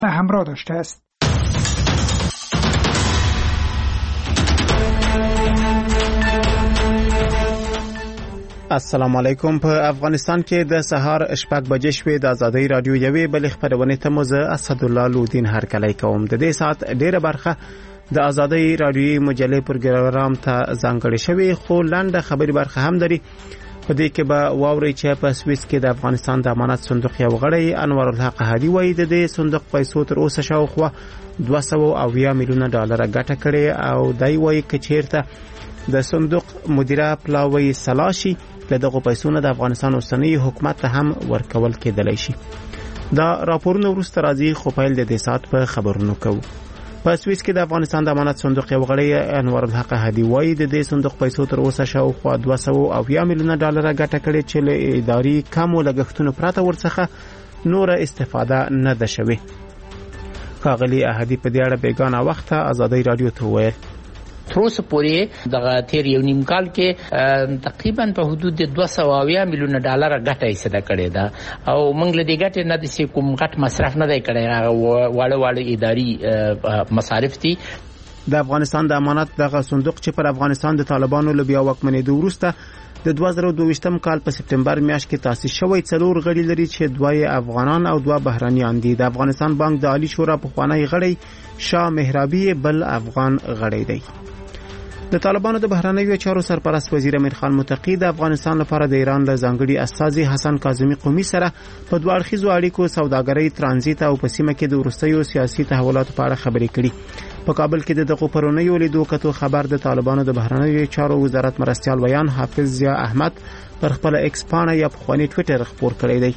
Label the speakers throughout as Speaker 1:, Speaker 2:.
Speaker 1: همراه داشته است.
Speaker 2: السلام علیکم. په افغانستان کې د سهار 6 بجې شوې د ازادۍ رادیو یوې بل خبرونه ته مو زه اسدالله لودین هرکلی کوم. د دې سات ډیره برخه د ازادۍ رادیو مجلې پروګرام ته ځانګړې شوې، خو لنډه خبري برخه هم لري. په دې کې به واوري چې په سویس کې د افغانستان د امانت صندوق یو غړی انور الحق هادي وایي د دې صندوق پیسو تر اوسه شاوخوا 280 میلیونه ډالر ګټه کړې او دای وایي چې چیرته د صندوق مدیره پلاوی سلاشي له دغه پیسو نه د افغانستان اوسنی حکومت ته هم ورکول کېدلی شي. دا راپورونه وروسته راځي، خو پیل د دې سات په خبرونو کوو. په سویس کې د افغانستان د امانت صندوق یو غړی انور الحق هادي وایي د دې صندوق پیسو تر اوسه شاوخوا 280 میلیونه ډالر ګټه کړې چې له اداري کمو لګښتونو پرته ورڅخه نور استفاده نه ده شوې. ښاغلي هادي په دې اړه بیګانه وخت ازادۍ رادیو ته وویل
Speaker 3: تر اوسه پورې د تیر یو نیم کال کې تقریبا په حدود 280 میلیونه ډالر ګټه یې صدا کړې ده او موږ له دې ګټې نه د کوم غټ مصرف نه دی کړی، واړه اداري مصارف دي.
Speaker 2: د افغانستان د امانت دغه صندوق چې پر افغانستان د طالبانو له بیا واکمنېدو وروسته د 2022 کال په سپټمبر میاشت کې تاسیس شوی 4 غړي لري چې 2 افغانان او 2 بهرانيان دي. د افغانستان بانک د عالی شورا پخوانی غړی شاه مهرابي بل افغان غړی دی. د طالبانو د بهرنیو چارو سرپرست وزیر امیر خان متقی د افغانستان لپاره د ایران له ځانګړي استازي حسن کاظمی قومي سره په دوه اړخیزو اړیکو، سوداګرۍ، ترانزیت او په سیمه کې د وروستیو سیاسي تحولاتو په اړه خبرې کړي. په کابل کې دغه پرونیو لیدو کتو خبر د طالبانو د بهرنیو چارو وزارت مرستيال ویان حافظ ضیا احمد پر خپل ایکس پاڼه یا پخوانی ټوئیټر خبر کړی دی.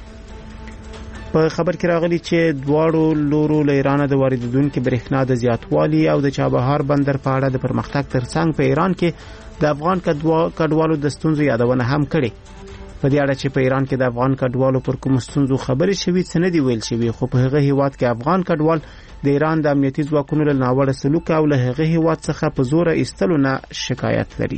Speaker 2: په خبر کې راغلی چې دواړو لورو له ایران د واردونکو برېښنا د زیاتوالي او د چابهار بندر په اړه د پرمختګ ترڅنګ په ایران کې د افغان کډوالو د ستونزو یادونه هم کړې. په دې اړه چې په ایران کې د افغان کډوالو پر کوم ستونزو خبرې شوې څه نه دی ویل شوی، خو په هغه هیواد کې افغان کډوال د ایران د امنیتي ځواکونو له ناوړه سلوک او له هغه هیواد څخه په زور ایستلو نه شکایت لري.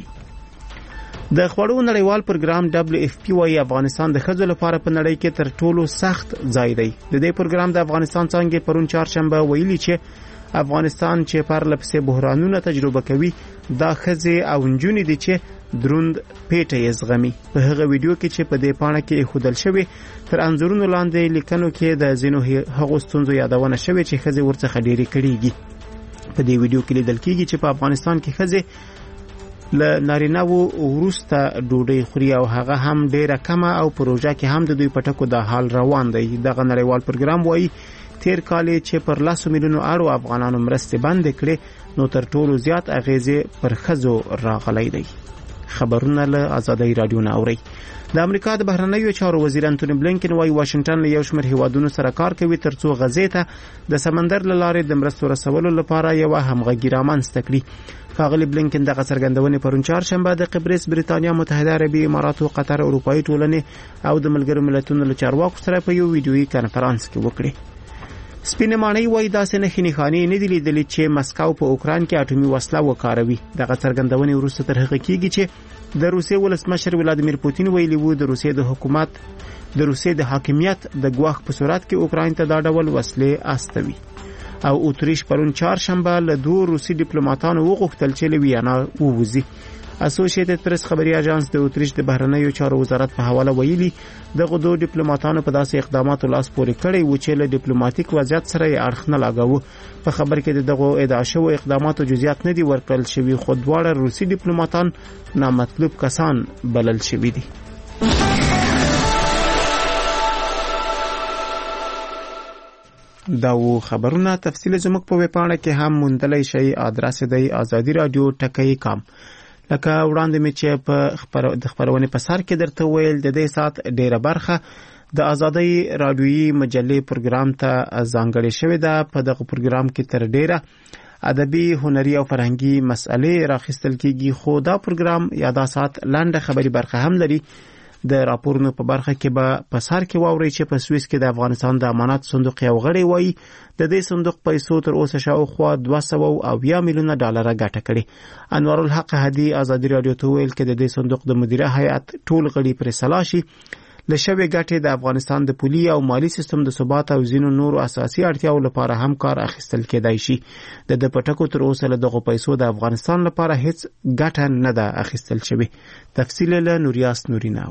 Speaker 2: د خوړو نړیوال پروګرام WFP وايي افغانستان د ښځو لپاره په نړۍ کې تر ټولو سخت ځای دی. د دې پروګرام د افغانستان څنګه پرون چهارشنبه ویلي چې افغانستان چې پر لپسې بحرانونه تجربه کوي دا ښځې او نجونې دي چې دروند پیټه یې زغمي. په هغه ویډیو کې چې په دې پاڼه کې خودل شوی تر انځورونو لاندې لیکنو کې د زینو هغو ستونزو یادونه شوی چې ښځې ورڅخه ډېری کړيږي. په دې ویډیو کې لیدل کېږي چې په افغانستان کې ښځې له نارینه‌وو وروسته ډوډۍ خوري او هغه هم ډیره کمه او پروژه کې هم د دوی پټکو د حال روان دی. دغه نړیوال پروګرام وایي تیر کال چې پر 100 میلیونو اړو افغانانو مرستې بند کړې نو تر ټولو زیات اغیزې پر ښځو راغلی دی. خبرونه له ازادۍ رادیو نه اوري. د امریکا د بهرنیو چارو وزیر انټونی بلینکن وايي واشنگټن له یو شمېر هیوادونو سره کار کوي ترڅو غزې ته د سمندر له لارې د مرستو رسولو لپاره یو همغږي رامنځته کړي. ښاغلي بلینکن دغه څرګندونې پرون چهارشنبه د قبرس، بریتانیا متحده عربي امارات او قطر، اروپאי ټولنې او د ملګرو ملتونو له چارواکو سره په یو ویډیويي کانفرنس کې وکړي. سپینه ماڼۍ وايي داسې نښې نه دي لیدلې چې مسکو په اوکران کې اټومي وسله وکاروي. دغه څرګندونې وروسته تر هغه کېږي چې د روسیې ولسمشر ولادیمیر پوتین ویلي وو د روسیې د حکومت د روسیې د حاکمیت د ګواښ په صورت کې اوکران ته دا ډول وسلې استوي. او اتریش پرون چهارشنبه له 2 روسي ډیپلوماټانو وغوښتل چې له ویانا ووځي. اسوسییټډ پریس خبري اژانس د اتریش د بهرنیو چارو وزارت په حواله ویلي دغه 2 ډیپلوماټانو په داسې اقداماتو لاس پورې کړی و چې له ډیپلوماټیک وضعیت سره یې اړخ نه لاګاوه. په خبر کې دغه ادعا شوی اقداماتو جزئیات نه دي ورکړل شوی، خو دواړه روسي ډیپلوماټان نامطلوب کسان بلل شوی دي. دا و خبرونه تفصیل زموږ په ویبپاڼه کې هم موندلای شئ. ادرس دی azadi.radio.com. لکه وړاندې مې چې په خبرونه په سر کې درته ویل د دې سات ډیره برخه د ازادۍ رادیویي مجلې پروګرام ته ځانګړې شوې ده. په دغه پروګرام کې تر ډیره ادبي، هنري او فرهنګي مسئلې راخیستل کیږي، خو دا پروګرام یا دا سات لنډه خبري برخه هم لري. د راپورونو په برخه کې به په سر کې واوري چې په سویس کې د افغانستان د امانت صندوق یو غړی وایي د دې صندوق پیسو تر اوسه شاوخوا 280 میلیونه ډالر ګټه کړې. انور الحق هادي ازادي رادیو ته ویل چې د دې صندوق د مدیره هیئت ټول غړي پر سلاشي لشوې ګټې د افغانستان د پولي او مالی سیستم د ثبات او ځینو نورو اساسي اړتیاو لپاره هم کار اخیستل کېدای شي. د پټکو تر اوسه له دغه پیسو د افغانستان لپاره هیڅ ګټه نه ده اخیستل شوې. تفصیل له نوریاس نوریناو.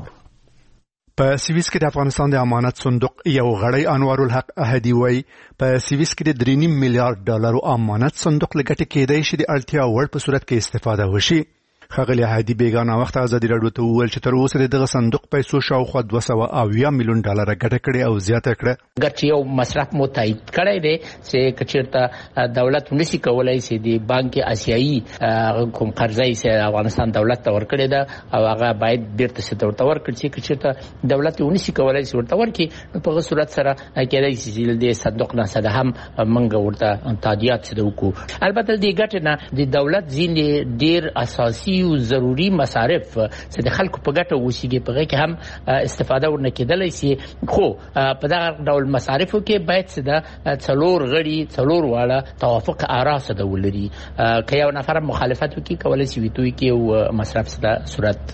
Speaker 1: په سویس کې د افغانستان د امانت صندوق یو غړی انوار الحق احدی وای په سویس کې د 3.5 میلیارډ ډالر امانت صندوق لګټه کېدای شي د اړتیا وړ په صورت کې استفاده وشي. خغلی احدی بیگانه وخت ازادي راډیو ته وویل چې تر اوسه دغه صندوق پیسو شاوخوا 280 میلیون ډالر ګټه کړې او زیاته کړه.
Speaker 3: ګټه یو مصرف مو تایید کړی دی چې کچیرته دولت نشي کولای چې د بانک آسیایي کوم قرضې چې افغانستان دولت ته ورکړي ده او هغه باید بیرته ستورته ورکړي چې کچیرته دولت نشي کولای چې ورته ورکړي په صورت سره کېدای شي د صندوق نه سره هم منګه ورته تادیات سره وکړو. البته د ګټه نه د دولت ځین ډیر اساسي او ضروري مصارف چې د خلکو په ګټه وشيږي په کې هم استفاده ورنه کېدلای شي. خو په دغه ډول مصارفو کې باید چې د څلور واړه توافق آرا سره ولري. که یو نفر مخالفت وکړي کولای شي ویتوي کې او مصرف سره صورت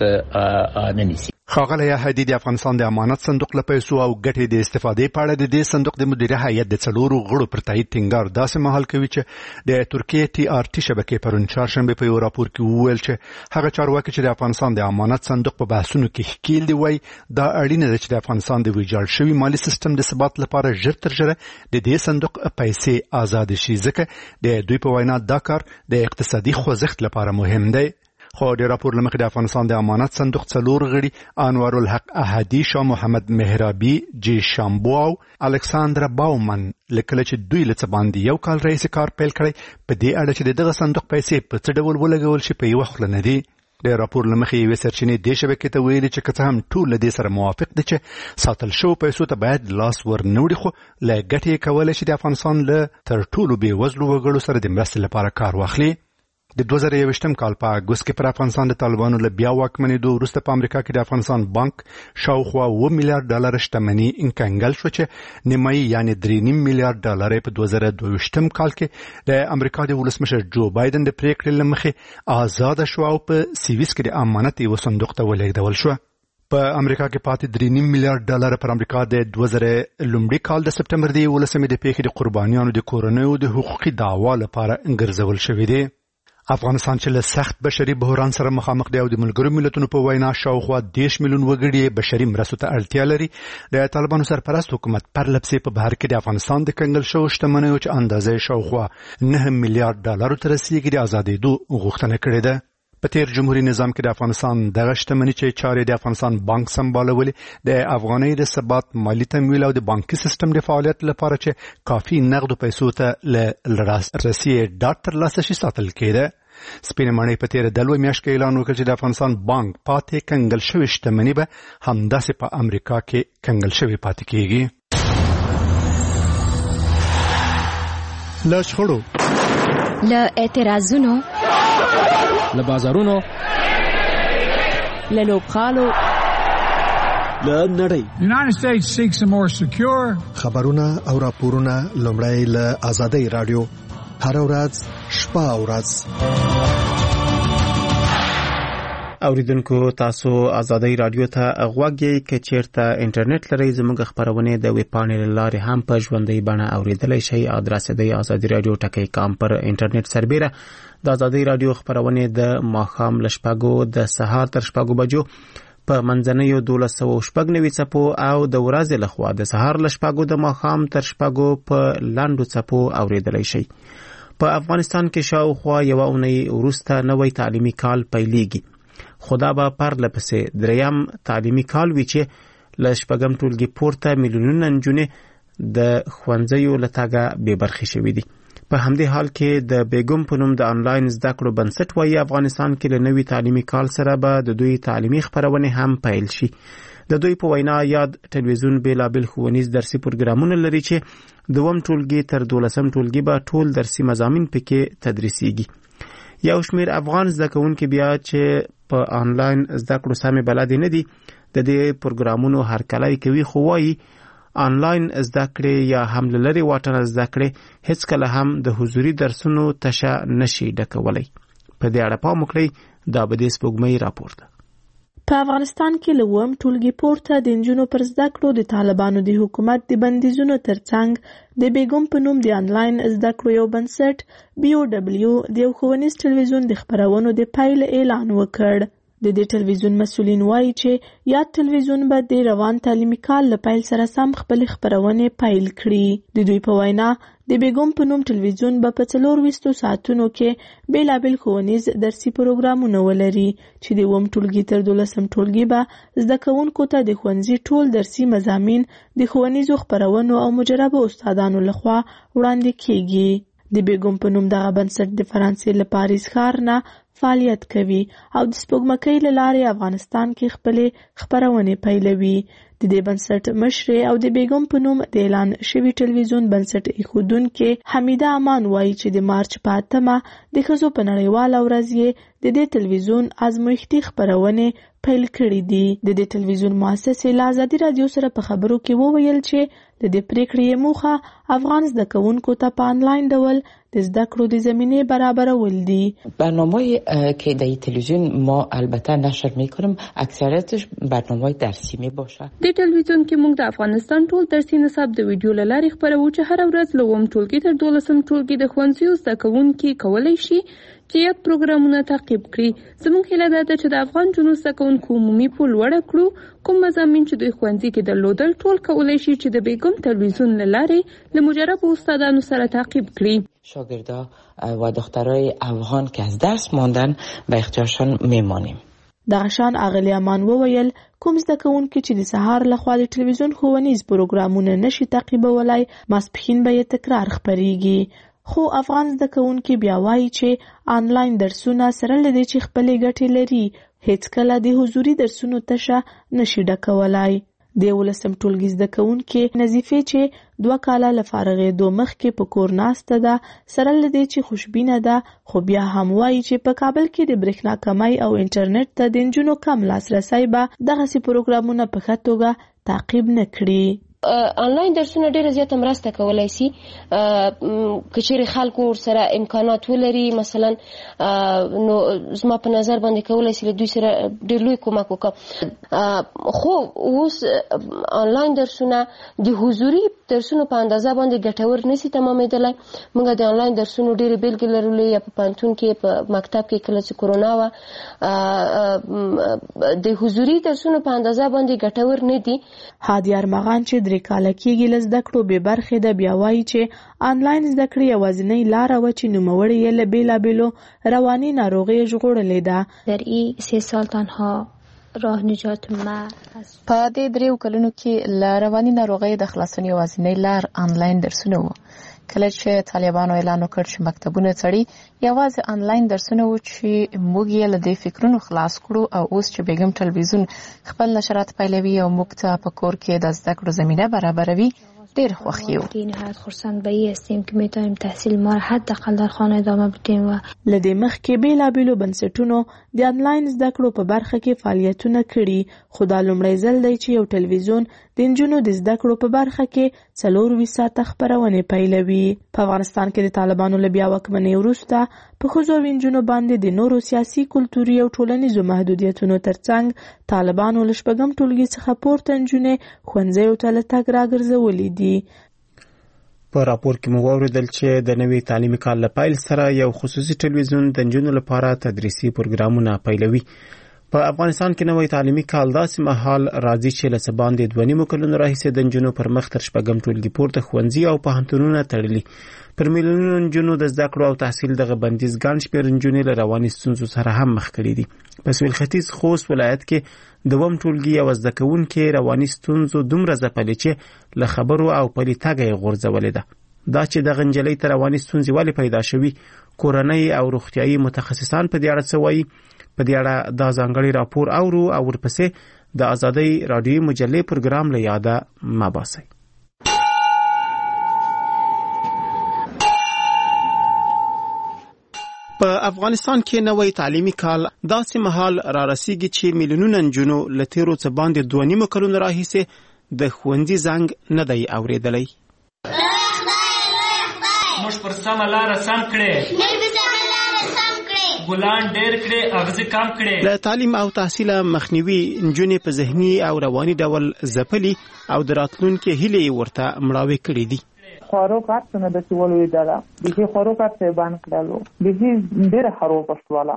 Speaker 3: نه نیسي.
Speaker 1: خاغلی احدی د افغانستان د امانت صندوق له پیسو او ګټې د استفادې په اړه د دې صندوق د مدیره هیئت د 4 غړو پر تایید ټینګار داسې مهال کوي چې د ترکیه ټي آر ټي شبکې پرون چهارشنبه په یو راپور کې وویل چې هغه چارواکي چې د افغانستان د امانت صندوق په بحثونو کې ښکیل دی وای دا اړینه ده چې د افغانستان د ویجاړ شوی مالی سیستم د ثبات لپاره ژر تر ژره د دې صندوق پیسې آزاد شي ځکه د دوی په وینا دا کار د اقتصادي خوځښت لپاره مهم دی. خو د راپور لمخې د افغانستان د امانت صندوق 4 غړي انوار الحق احدی، شاه محمد مهرابي، جی شامبو او الکساندر باومن لیکل چې دوی له باندې یو کال رئیس کار پیل کړی په دې اړه چې دغه صندوق پیسې په څه ډول ولګول شي په یو خل نه دی. د راپور لمخې یو سرچینې د شبکې ته ویلي چې که هم ټول د سره موافق دي چې ساتل شو پیسو ته باید لاس ور نوړي، خو له ګټې کولای شي د افغانستان له تر ټولو بې وزلو وګړو سره د مرستې لپاره کار واخلي. د 2021 کال په اګوست کې پر افغانستان د طالبانو له بیا واکمنېدو وروسته په امریکا کې د افغانستان بانک شاوخوا 2 میلیارډ ډالر شتمني انکنګل شو چې نیمایي یعنی 3.5 میلیارډ ډالر په 2022 کال کې د امریکا د ولسمشر جو بایدن د پریکړې لمخې آزاد شو او په سویس کې د امانت یو صندوق ته ولېږدول شو. په امریکا کې پاتې 3.5 میلیارډ ډالر پر امریکا د 2000 لومړي کال د سپټمبر د 11مې د پیښې د قربانیانو د کورنیو د حقوقي دعوا لپاره ګرځول شوې دي. افغانستان چې له سخت بشري بحران سره مخامخ دی او د ملګرو ملتونو په وینا شاوخوا 10 میلیون وګړي بشري مرستو ته اړتیا لري، د طالبانو سرپرست حکومت پر لپسې په بهر کې د افغانستان د کنګل شو شتمنیو چې اندازې شاوخوا 9 میلیارډ ډالر تر رسیدي د آزادېدو غوښتنه کړې ده. په تیر جمهوریت نظام کې د افغانستان دغه شتمنۍ چې چارې د افغانستان بانک سمبالولې د افغانۍ د ثبات مالی تمویل او د بانکي سیستم د فعالیت لپاره چې کافي نقد پیسو ته لاسرسي ډاټ ترلاسه شي ساتل کېده. سپینه ماڼۍ په تیر دلوي میاشت کې اعلان وکړ چې د افغانستان بانک پاتې کنګل شوی شتمنۍ به همداسې په امریکا کې کنګل شوی پاتې کیږي. له شخړو،
Speaker 4: له اعتراضونو،
Speaker 5: له بازارونو،
Speaker 4: له لوبغالو،
Speaker 6: له نړۍ.
Speaker 7: United States seeks a more secure.
Speaker 6: خبرونه او راپورونه لومړی له آزادۍ رادیو هر ورځ شپه او ورځ.
Speaker 2: اوریدونکو تاسو آزادۍ رادیو ته غوږی کې چیرته انټرنیټ لري زموږ خبرونه د ویب پاڼې لارې هم په ژوندۍ بڼه اوریدلای شئ. ادرس دی azadi.radio.com پر انټرنیټ سربېره د آزادۍ رادیو خبرونه د ماښام ل شپږو د سهار تر شپږو بجو په منځنیو 1290 څپو او د ورځې لخوا د سهار ل شپږو د ماښام تر شپږو په لاندو څپو اوریدلای شئ. په افغانستان کې شاوخوا یو اونۍ وروسته نوې تعلیمي کال پیلېږي. خدا به پر لپسې دریم تعلیمي کال وی چې ل شپږم ټولګي پورته میلیونونه نجونې د ښوونځیو له تګه بې برخې شوي دي. په همدې حال کې د بیګم په نوم د آنلاین زده کړو بنسټ وایي افغانستان کې له نوي تعلیمي کال سره به د دوی تعلیمي خپرونې هم پیل شي. د دوی په وینا یاد ټلویزیون بیلابل ښوونیز درسي پروګرامونه لري چې دوم ټولګي تر 12م ټولګي به ټول درسي مضامین پکې تدریسيږي. یو شمیر افغان زده کوونکي بیا چې په آنلاین زده کړو سمې بلد نه دي د دې پروګرامونو هرکلی کوي، خو وایي آنلاین زده کړې یا هم لري واټن زده کړې هیڅ کله هم د حضوري درسونو تشه نشي ډکولای. په دې اړه پام وکړئ. دا به د سپوږمۍ راپور ده.
Speaker 4: په افغانستان کې له اووم ټولګي پورته د نجونو پر زده کړو د طالبانو د حکومت د بندیزونو ترڅنګ د بیګم په نوم د آنلاین زده کړو یو بنسټ BOW د یو ښوونیز ټلویزیون د خپرونو د پیل اعلان وکړ. د دې ټلویزیون مسؤلین وایي چې یاد ټلویزیون به د روان تعلیمي کال له پیل سره سم خپل خپرونې پیل کړي. د دوی په وینا د بیګم په نوم ټلویزیون به په 24 ساعتونو کې بیلابل ښوونیز درسي پروګرامونه ولري چې د اووم ټولګي تر 12م ټولګي به زده کوونکو ته د ښوونځي ټول درسي مضامین د ښوونیزو خپرونو او مجربو استادانو لخوا وړاندې کیږي. د بیګم په نوم دغه بنسټ د فرانسې له پاریس ښار نه فعالیت کوي او د سپوږمکۍ له لارې افغانستان کې خپلې خپرونې پیلوي. د دې بنسټ مشرې او د بیګم په نوم د اعلان شوي ټلویزیون بنسټ ایښودونکې حمیده امان وایي چې د مارچ په 8مه د ښځو په نړیواله ورځ یې د دې ټلویزیون ازمویښتي خپرونې پیل کړي دي. د دې ټلویزیون مؤسسې له ازادي راډیو سره په خبرو کې وویل چې د دې پریکړې موخه افغان زده کوونکو ته په آنلاین ډول د زده کړو د زمینه برابرول دي.
Speaker 8: برنامه‌ای که در تلویزیون ما البته نشر می‌کنیم اکثریتش برنامه‌های درسی میباشه.
Speaker 9: د ټلویزیون کې موږ د افغانستان ټول درسي نصاب د ویډیو له لارې خپروو چې هر ورځ له اووم ټولګي تر 12م ټولګي د ښوونځیو زده کوونکي کولی شي چې یاد پروګرامونه تعقیب کړي. زموږ هیله ده چې د افغان جنو زده کوونکو عمومي پول لوړه کړو. کوم مضامین چې دوی ښوونځي کې درلودل ټول کولی شي چې د بیګم تلویزیون له لارې له مجربو استادانو سره تعقیب کړي.
Speaker 8: شاگردا و دخترای افغان که از درس ماندن به اختیارشان میمانیم.
Speaker 4: دغشان اغلی امان وویل کوم زده کوونکي چې د سهار لخوا د ټلویزیون ښوونیز پروګرامونه نشي تعقیبولای ماسپښین به یې تکرار خپریږي. خو افغان زده کوونکي بیا وایي چې آنلاین درسونه سره لدې چې خپلې ګټې لري هیڅ کله د حضوري درسونو تشه نشي ډکولای. د 11م ټولګي زده کوونکي نظیفې چې 2 کاله له فارغېدو مخکې په کور ناسته ده سره لدې چې خوشبینه ده خو بیا هم وایي چې په کابل کې د برېښنا کمی او انټرنیټ ته د نجونو کم لاسرسی به دغسې پروګرامونه په ښه توګه تعقیب نه کړي.
Speaker 10: آنلاین درسونه ډیره زیاته مرسته کولای شي که چیرې خلکو ورسره امکانات ولري. مثلا نو زما په نظر باندې کولای شي له دوی سره ډیر لوی کومک وکړي. خو اوس آنلاین درسونه د حضوري درسونو په اندازه باندې ګټور نشي تمامېدلی. موږ د آنلاین درسونو ډیرې بیلګې لرلې یا په پوهنتون کې په مکتب کې کله چې کرونا وه د حضوري درسونو په اندازه باندې ګټور نه دي.
Speaker 4: هادي ارمغان چې 3 کاله کېږي له زده کړو بې برخې ده بیا وایي چې آنلاین زده کړې یوازینۍ لاره وه چې نوموړې یې له بېلابېلو رواني ناروغیو ژغورلې ده.
Speaker 11: در این 3 سال تنها راه نجات ما
Speaker 12: په دې 3 کلونو کې له رواني ناروغیو د خلاصون یوازینۍ لار آنلاین درسونه وو. کله چې طالبانو اعلان وکړ چې مکتبونه تړي یوازې آنلاین درسونه وو چې موږ یې له دې فکرونو خلاص کړو او اوس چې بیګم ټلویزیون خپل نشرات پیلوي او موږ ته په کور کې د زده کړو زمینه برابروي ډیر خوښ یو.
Speaker 11: نهایت خرسند به این هستیم که میتونیم تحصیل ما را حداقل در خانه ادامه بدیم. و
Speaker 4: له دې مخکې بیلابېلو بنسټونو د آنلاین زده کړو په برخه کې فعالیتونه کړي خو دا لومړی ځل دی چې یو ټلویزیون د نجونو د زده کړو په برخه کې 24 ساعته خپرونې پیلوي. په افغانستان کې د طالبانو له بیا واکمنۍ وروسته په ښځو او نجونو باندې د نورو سیاسي کلتوري او ټولنیزو محدودیتونو ترڅنګ طالبانو له 4م ټولګي څخه پورته نجونې ښوونځیو ته له تګ راګرځولي دي.
Speaker 2: په راپور کې مو واوریدل چې د نوي تعلیمي کال له پیل سره یو خصوصي ټلویزیون د نجونو لپاره تدریسي پروګرامونه پیلوي. په افغانستان کې نوی تعلیمي کال داسې مهال راځي چې له څه باندې 2.5 کلونو راهیسې د نجونو پر مخ تر 4م ټولګي پورته ښوونځي او پوهنتونونه تړلي. پر میلیونونو نجونو د زده کړو او تحصیل دغه بندیز ګڼ شمېر نجونې له رواني ستونزو سره هم مخ کړي دي. په سویل ختیځ خوست ولایت کې د 2م ټولګي یوه زده کوونکې رواني ستونزو دومره ځپلې چې له خبرو او پلي تګه یې غورځولې ده. دا چې دغه نجلۍ ته رواني ستونزې ولې پیدا شوي کورنۍ او روغتیایي متخصصان په دې اړه څه وایي په دې اړه دا ځانګړی راپور اورو او ورپسې د ازادۍ راډیوي مجلې پروګرام له یاده مه باسئ. په افغانستان کې نوی تعلیمي کال داسې مهال را رسیږي چې میلیونونه نجونو له تیرو څه باندې 2.5 کلونو راهیسې د ښوونځي زنګ نه دی اورېدلی.
Speaker 13: موږ پر سمه لاره سم کړې ګلان ډېر کړي اغزي کم کړي.
Speaker 2: له تعلیم او تحصیل مخنیوي نجونې په ذهني او رواني ډول ځپلي او د راتلونکي هیلې ورته مړاوې کړې دي.
Speaker 14: خواروکات څنګه د چولو اداره دغه خواروکات ته باندې کړلو دغه ډېر خراب پښتواله.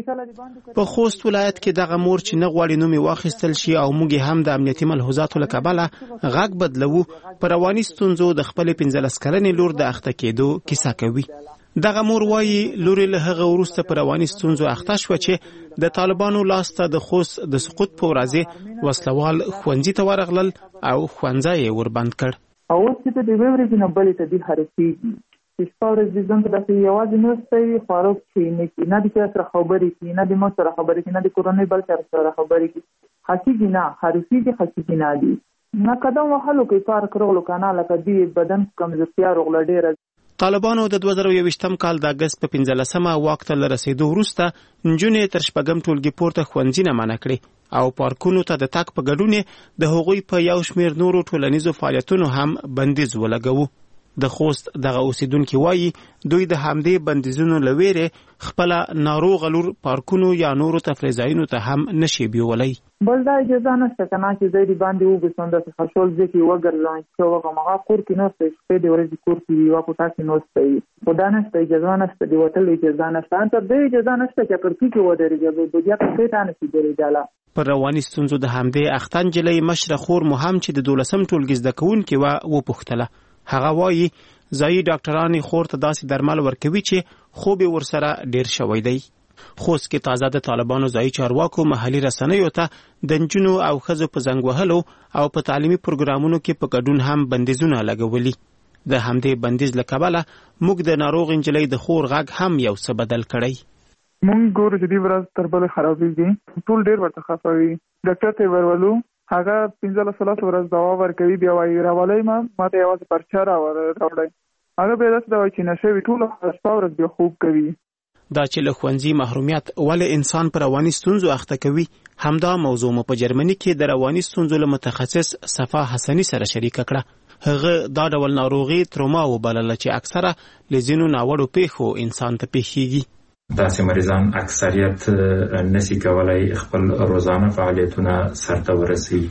Speaker 2: په خوست ولایت کې دغه مور چې نه غواړي نوم واخیستل شي او موږ هم د امنیتي ملحوظاتو له کبله غږ بدلو په رواني ستونزو د خپل 15 کلنې لور د اخته کېدو کیسه کوي. دغه مور وایي لور له هغه وروسته په رواني ستونزو اخته شو چې د طالبانو لاسته د خوست د سقوط په ورځ وسلوال ښوونځي ته ورغلل او ښوونځی وربند کړ.
Speaker 14: او چې د دې ورځې نه بلې ته دي حرفي سپاورز د ځنګ د یوازې نو ستې خارو چې نه د سره خبرې کې نه د مو سره خبرې کې نه د کورونی بل سره خبرې کې حقیقي نه حرفي کې حقیقي نه دي نه قدم وهلو کې کار کړو کنه لکه دی بدن کمزورتیا رغله ډیره.
Speaker 2: طالبانو د 2021م کال د اگست په 15مه واک ته رسیدو وروسته نجونې تر شپږم ټولګي پورته ښوونځي نه منع کړي او پارکونو ته د تګ په ګډون د هغوی په یو شمېر نورو ټولنیزو فعالیتونو هم بندیز ولګوو. د خوست دغه اوسیدونکو وایي دوی د همدې بندیزونو لويره خپل ناروغ لور پارکونو یا نورو تفریح ځایونو ته هم نشي بیولای.
Speaker 14: بل دا اجازه نشته کنه چې زیری باندې وګسوند د خشول ځکه وګرځي چې هغه مغا کور کې نو څه په دې ورځې کور کې یو کوټه کې نو څه خدا نشته اجازه نشته دی وتل اجازه نشته انت دې اجازه نشته چې پر کې ودرېږي د بیا په څه نه کیږي داله.
Speaker 2: پر رواني ستونزو د همدې اختن جلې مشره خور مهم چې د 12م ټولګي زده کوونکي و پوښتله. هغه وایي ځایي ډاکټرانو خور ته داسې درمل ورکوي چې خوب ورسره ډیر شوی دی. خوست کې تازه د طالبانو ځایي چارواکو محلي رسنیو ته د نجونو او ښځو په زنګ وهلو او په تعلیمي پروګرامونو کې په ګډون هم بندیزونه لګولي. د همدې بندیز له کبله موږ د ناروغ نجلۍ د خور غږ هم یو څه بدل کړی.
Speaker 14: مونږ ګورو چې دی ورځ تر بل خرابېږي ټول ډیر ورته خفوي. ډاکټر ته ورولو هغه 15 ورځ دوا ورکوي بیا وايي راولای ما ته یوازې پرچا راوړی هغه به داسې دوا چې نشوي ټول ورځ بیا خوب کوي.
Speaker 2: دا چې له ښوونځي محرومیت ولې انسان پر رواني ستونزو اخته کوي همدا موضوع مو په جرمني کې د رواني ستونزو له متخصص صفا حسني سره شریک کړه. هغه دا ډول ناروغي تروما وبلله چې اکثره لزینو ناوړو پیښو انسان ته پیښیږي.
Speaker 15: داسې مریضان اکثریت نسی کولای خپل روزانه فعالیتونه سرته ورسي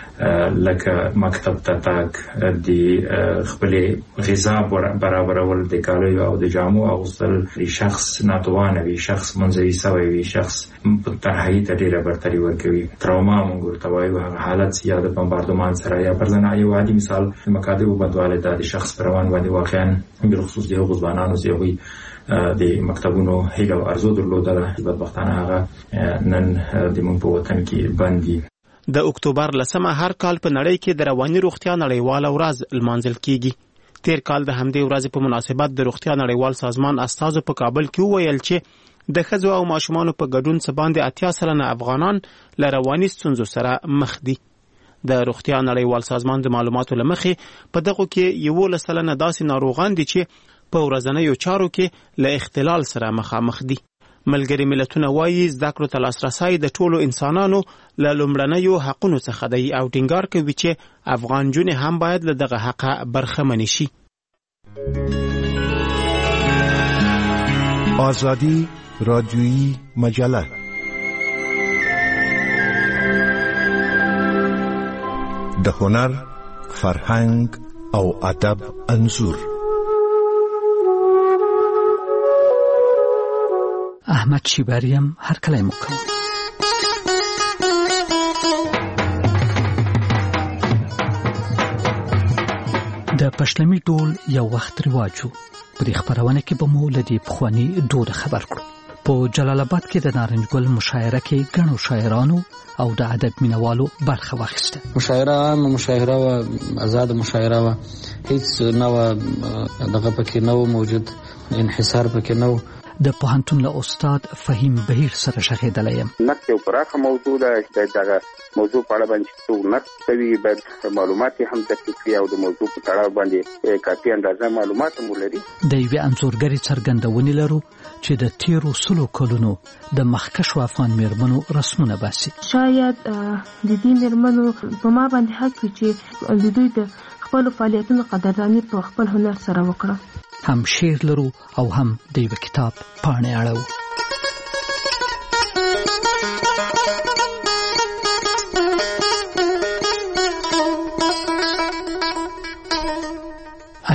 Speaker 15: لکه مکتب ته تګ د خپل غذا برابرول د کالیو او د جامو اغوستل شخص ناتوانه وي شخص منځوي سوی وي شخص په تنهایی ته ډیره برتري ورکوي. تروما موږ ورته وایو هغه حالت یا د بمباردمان سره یا پرځنه یو عادي مثال د مکاتبو بدواله د شخص پروان باندې واقعا بالخصوص د هغو ځوانانو زیوي د مکتبونو هیله او ارزو درلودله بدبختانه هغه نن د موږ په وطن کې بندي.
Speaker 2: د اکتوبر لسمه هر کال په نړۍ کې د رواني روغتیا نړیواله ورځ لمانځل کیږي. تیر کال د همدې ورځې په مناسبت د روغتیا نړیوال سازمان استازو په کابل کې وویل چې د ښځو او ماشومانو په ګډون څه باندې 80% افغانان له رواني ستونزو سره مخ دي. د روغتیا نړیوال سازمان د معلوماتو له مخې په دغه کې 11% داسې ناروغان دي چې په ورځنیو چارو کې له اختلال سره مخامخ دي. ملګري ملتونه وایي زده کړو ته لاسرسی د ټولو انسانانو له لومړنیو حقونو څخه دی او ټینګار کوي چې افغان جونې هم باید له دغه حقه برخمنې شي.
Speaker 6: آزادی رادیویی مجله د هنر، فرهنګ او ادب انځور.
Speaker 16: احمد شیباریم هر کله مکو د پښتمي ټول یو وخت رواجو په خبرونه کې به مو لدی پخوانی دود خبر کړو. په جلال آباد کې د نارنج ګل مشاعره کې ګڼو شاعرانو او د ادب مینوالو برخه واخیسته.
Speaker 17: مشاعره و آزاد مشاعره و هیڅ نو دغه پکې نو موجود انحصار پکې نو.
Speaker 16: د پوهنتون له استاد فهیم بهیر سره شغېدلی یم.
Speaker 18: نقد یو پراخه موضوع ده چې دغه موضوع په اړه باندې څوک نقد کوي باید معلومات هم دقیق وي او د موضوع په تړاو باندې کافي اندازه معلومات هم ولري.
Speaker 16: د یوې انځورګرې څرګندونې لرو چې د تیرو 100 کلونو د مخکښو افغان میرمنو رسمونه باسي.
Speaker 19: شاید د دې میرمنو په ما باندې حق وي چې د دوی د خپل فعالیتونو قدرداني په خپل هنر سره وکړه.
Speaker 16: هم شعر لرو او هم د یو کتاب پاڼې اړو.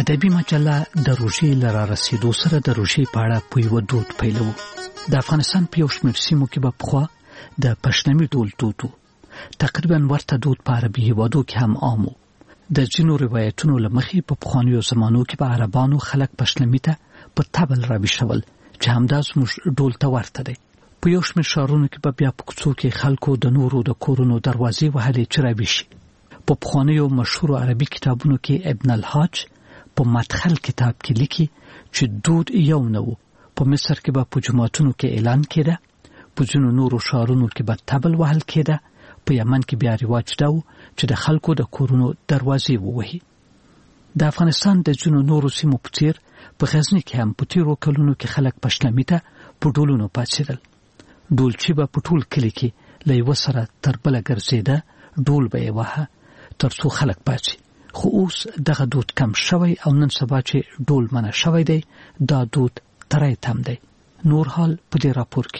Speaker 16: ادبي مجله د روژې لرا رسیدو سره د روژې په اړه په یو دود پیلو. د افغانستان په یو شمېر سیمو کې به پخوا د پښتنمي ډول دود تقریبا ورته دود په عربي هیوادو کې هم عام و. د ځینو روایتونو له مخې په پخوانیو زمانو کې به عربانو خلک پښتنمي ته په طبل راویښول چې همدا زموږ ډول ته ورته دی. په یو شمېر ښارونو کې به بیا په کوڅو کې خلکو د نورو د کورونو دروازې وهلې چې راویښي. په پخوانیو مشهورو عربي کتابونو کې ابن الحاج په مدخل کتاب کې لیکي چې دود یو نه و. په مصر کې به په جماعتونو کې اعلان کېده، په ځینو نورو ښارونو کې به طبل وهل کېده، په یمن کې بیا رواج دا و چې د خلکو د کورونو دروازې ووهي. د افغانستان د ځینو نورو سیمو په څیر په غزني کې هم په تیرو کلونو کې خلک پښتنمي ته په ډولونو پاڅېدل. ډولچي به په ټول کلي کې له یوه سره تر بله ګرځېده، ډول به یې واهه تر څو خلک پاڅي. خو اوس دغه دود کم شوی او نن سبا چې ډول منع شوی دی، دا دود تری تم دی. نور حال په دې راپور کې.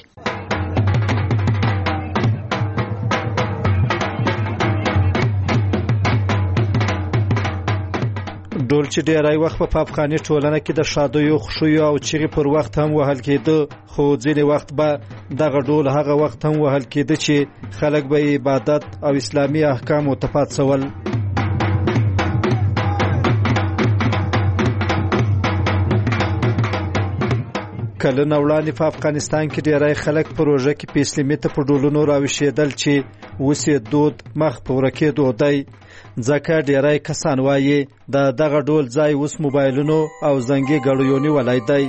Speaker 20: ډول چې ډیری وخت په افغاني ټولنه کې د شادیو، خوښیو او چیغې پر وخت هم وهل کېده، خو ځینې وخت به دغه ډول هغه وخت هم وهل کېده چې خلک به عبادت او اسلامي احکامو ته پاڅول. کلونه وړاندې په افغانستان کې ډیری خلک په روژه کې په اسلامي ته په ډولونو راویښېدل چې اوس یې دود مخ په ورکېدو دی. ځکه ډیری کسان وایي دغه ډول ځای اوس موبایلونو او زنګي ګړیو نیولی دی.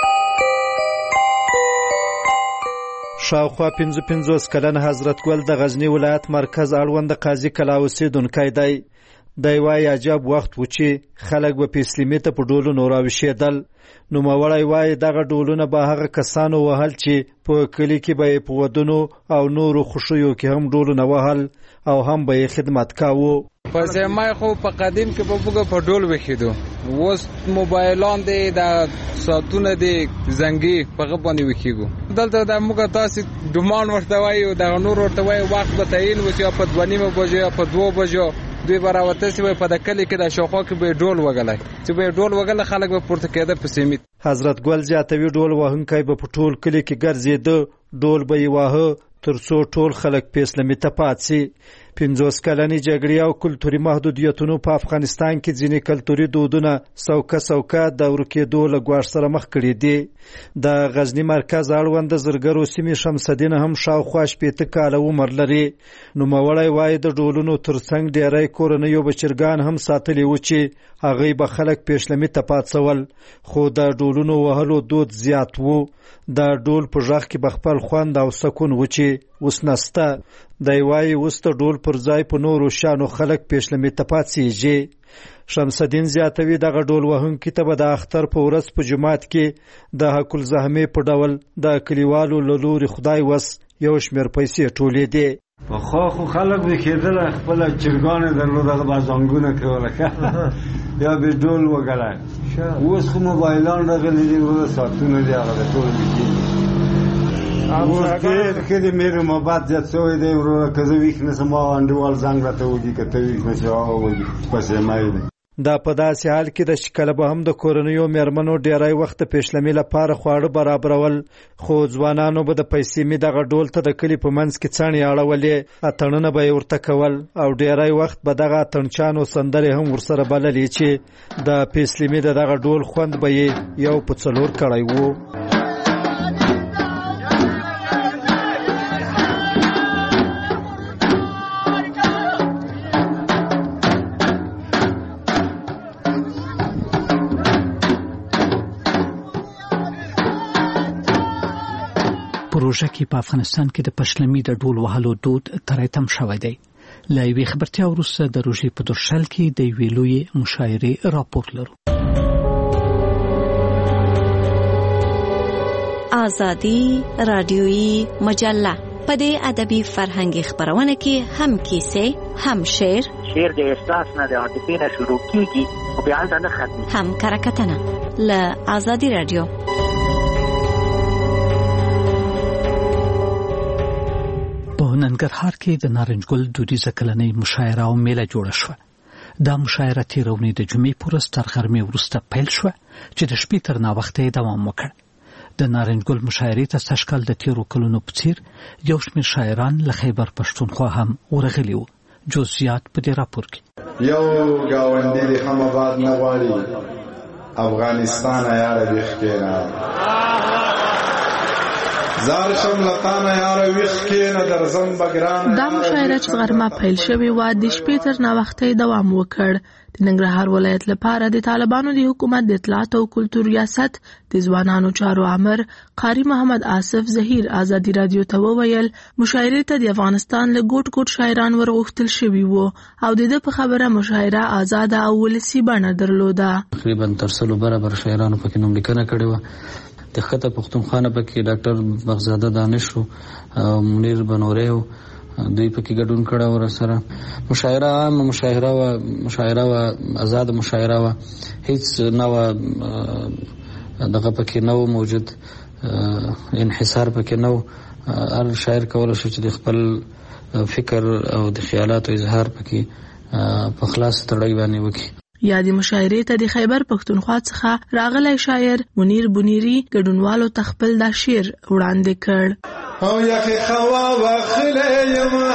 Speaker 20: شاوخوا 55 کلن حضرت ګل د غزني ولایت مرکز اړوند قاضي کلا اوسېدونکی دی. دی وایي عجب وخت و چې خلک به په اسلامي ته په ډولونو راویښېدل. نوموړی وایي دغه ډولونه به هغه کسانو وهل چې په کلي کې به یې په ودونو او نورو خوښیو کې هم ډولونه وهل او هم به یې خدمت کاوه.
Speaker 21: په زمای خو په قدیم کې به موږ په ډول وخېدو، اوس موبایلان دی، د ساعتونه دی، زنګي په هغه باندې وخېږو. دلته د موږ تاسو ډومان ورته وایو، د نور ورته وایو وخت به تعین وسی په 2:30 بجو یا په 2 بجو دوی براوته سی په د کلی کې د شاوخوا کې به ډول وګلای چې به ډول وګل خلک به پورته کېده په سیمه.
Speaker 20: حضرت ګل زیاتوي ډول وهونکی به په ټول کلی کې ګرځېده، ډول به یې واهه تر څو ټول خلک په اسلامي ته پاڅي. 50 کلنې جګړې او کلتوري محدودیتونو په افغانستان کې ځینې کلتوري دودونه څوکه د ورکېدو له ګواښ سره مخ کړي دي. د غزني مرکز اړوند زرګرو سیمې شمس الدین هم شاوخوا 80 کاله عمر لري. نوموړی وایي د ډولونو ترڅنګ ډیری کورنیو بچرګان هم ساتلي و چې هغوی به خلک په اسلامي ته پاڅول، خو د ډولونو وهلو دود زیات و. د ډول په غږ کې به خپل خوند او سکون و چې اوس نسته. دی وایي اوس د ډول پر ځای په نورو شانو خلک په اسلامي ته پاڅېږي. شمس الدین زیاتوي دغه ډول وهونکي ته به د اختر په ورځ په جومات کې د حق الزحمې په ډول د کلیوالو له لوري خدای وس یو شمېر پیسې ټولېدې.
Speaker 22: پخوا خو خلک وکېدل خپله چرګانې درلوده به زنګونه کوله یا به ډول وګلی. اوس خو موبایلان راغلي دي، ساعتونه دي، هغه د ټول وکېږي. اوس ډېر ښه دی، مېرې محبت زیات شوی دی. وروره که زه ویښ نه شم انډیوال زنګ راته وږي، که ته ویښ نه شې هغه وږي پسې مای دی.
Speaker 20: دا په داسې حال کې ده چې کله به هم د کورنیو میرمنو ډیری وخت د پېشلمي لپاره خواړه برابرول، خو ځوانانو به د پیسې مې دغه ډول ته د کلي په منځ کې څڼې اړولې، اتڼونه به یې ورته کول او ډیری وخت به دغه اتڼچانو سندرې هم ورسره بللې چې د پېشلمي د دغه ډول خوند به یې یو په څلور کړی و.
Speaker 16: پروژه کې په افغانستان کې د پښتنمي د ډول وهلو دود ترایتم شوی دی. له یوې خبرتیا وروسته د روژې په درشل کې د یوې لویې مشاعرې راپور لرو.
Speaker 23: آزادي رادیویي مجله په دې ادبي فرهنګي خبرونه کې هم کیسې، هم شعر
Speaker 24: د احساس نه د عاطفې نه شروع کیږي او بیا نه ختمي،
Speaker 23: هم کرکټنه له آزادي رادیو.
Speaker 16: په ننګرهار کې د نارنج ګل دودیزه کلنۍ مشاعره او میله جوړه شوه. دا مشاعره تیرونې د جمعې په ورځ تر غرمې وروسته پیل شوه چې د شپې تر ناوخته دوام وکړ. د نارنج ګل مشاعرې ته سږکال د تیرو کلونو په څیر یو شمېر شاعران له خیبر پښتونخوا هم ورغلي وو. جزئیات په دې راپور کې.
Speaker 1: یو ګاونډي د هم آباد نه غواړي افغانستان یاره ویښ کېنه زار شم لقانه یاره ویښ کېنه درځم بګران.
Speaker 4: دا مشاعره چې غرمه پیل شوې وه د شپې تر ناوخته دوام وکړ. د ننګرهار ولایت لپاره د طالبانو د حکومت د اطلاعات او کلتور ریاست د ځوانانو چارو امر قاری محمد آصف ظهیر آزادي رادیو ته وویل مشاعرې ته د افغانستان له ګوټ ګوټ شاعران ورغوښتل شوي وو او د ده په خبره مشاعره آزاده او ولسي بڼه درلوده.
Speaker 17: تقریبا تر 100 برابر شاعرانو پکې نوملیکنه کړې وه. د خطه پښتونخوا پکې ډاکټر بغزاده دانش او منیر بنوري دوی پکې ګډون کړه ور سره. مشاعره عام مشاعره و آزاد مشاعره و هیڅ نو دغه پکې نو موجود انحصار پکې نو. هر شاعر کولای شي چې د خپل فکر او د خیالاتو اظهار پکې په خلاص تړای باندې وکړي.
Speaker 4: یا د مشاعرې ته د خیبر پښتونخوا څخه راغلی شاعر منیر بنيري ګډونوالو تخپل دا شعر وړاندې کړ.
Speaker 1: او یخی خوا وخلی یما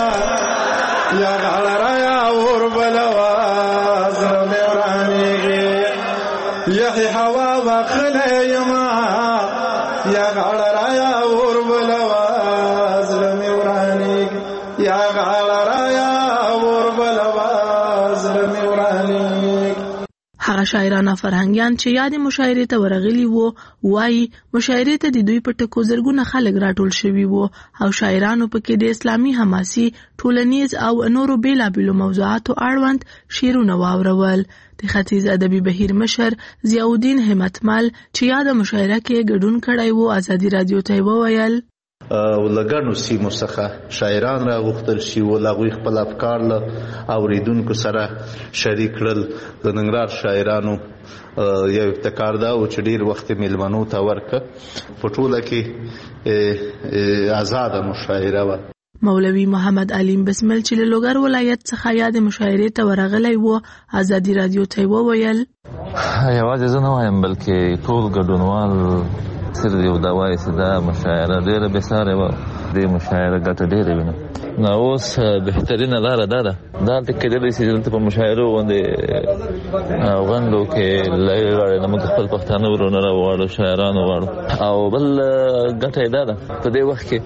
Speaker 1: یا غلرا یا ور بلوا زرم ورانیگی یخی خوا وخلی یما یا غلرا یا ور بلوا زرم ورانیگی یا غلرا یا ور بلوا زرم ورانیگی.
Speaker 4: هغه شاعران او فرهنګیان چې یاد مشاعرې ته ورغلي وو وایي مشاعرې ته د دوی په ټکو زرګونه خلک راټول شوي وو او شاعرانو پکې د اسلامي حماسي ټولنیز او نورو بیلابیلو موضوعاتو اړوند شعرونه واورول. د ختیځ ادبي بهیر مشر ضیاء الدین همتمل چې یاد مشاعره کې ګډون کړی وو آزادي رادیو ته وویل
Speaker 3: ولګانو سیمو څخه شاعران راغوښتل شي او هغوی خپل افکار له اوریدونکو سره شریک کړل. د ننګرهار شاعرانو یو ابتکار دا و چې ډیر وخت میلمنو ته ورکړه په ټوله کې آزاده مشاعره وه.
Speaker 4: مولوي محمد علیم بسمل چې له لوګر ولایت څخه یاد مشاعرې ته ورغلی وو آزادي رادیو ته وویل
Speaker 5: یوازې زه نه وایم بلکې ټول ګډونوال سر یو دا وایي چې دا مشاعره ډېره بېسارې وه. دې مشاعره ګټه ډېره وینم. نو اوس بهترینه لاره دا ده دلته کېدلی شي دلته په مشاعرو غوندې غونډو کې لږ موږ خپل پښتانه ورونه راوغواړو شاعران وغواړو. او بل ګټه یې دا ده په دې وخت کې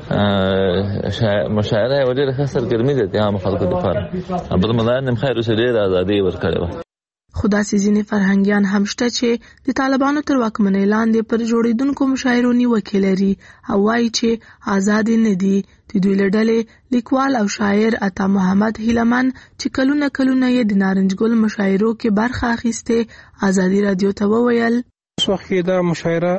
Speaker 5: مشاعره یوه ډېره ښه سرګرمي ده د عامو خلکو دپاره. عبدالمنان هم خیر اوسې ډېره ازادي یې ورکړې وه.
Speaker 4: خو داسې ځینې فرهنګیان هم شته چې د طالبانو تر واکمنۍ لاندې پر جوړېدونکو مشاعرو نیوکې لري او وایي چې آزاد نه دي. د دوی له ډلې لیکوال او شاعر عطا محمد هیلمن چې کلونه یې د نارنج ګل مشاعرو کې برخه اخیستې آزادي رادیو ته وویل
Speaker 7: اوس وخت کې دا مشاعره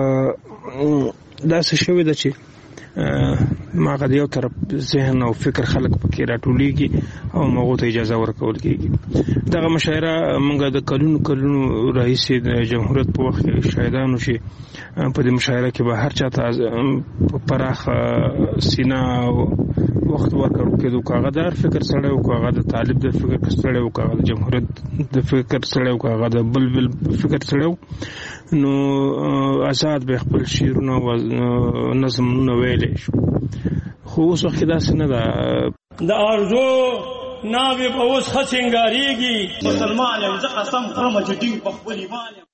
Speaker 7: داسې شوې ده چې ماغه د یو طرف ذهن او فکر خلک پکې راټولېږي او موږ ته اجازه ورکول کېږي. دغه مشاعره موږ د کلونو راهیسې د جمهوریت په وخت کې شاهدانو شي په دې مشاعره کې به هر چاته پراخ سینه وخت ورکړو کېدو. کاغه دار فکر سره او کاغه د طالب د فکر سره او کاغه د جمهوریت د فکر سره او کاغه د بلبل فکر سره نو آزاد به خپل شعرونه او نظمونه ویلې شو. خو اوس وخت داسې نه ده.
Speaker 25: د ارزو ناوې په اوس ښه سینګارېږي مسلمان یم زه قسم خورم چې ټینګ په خپل ایمان یم.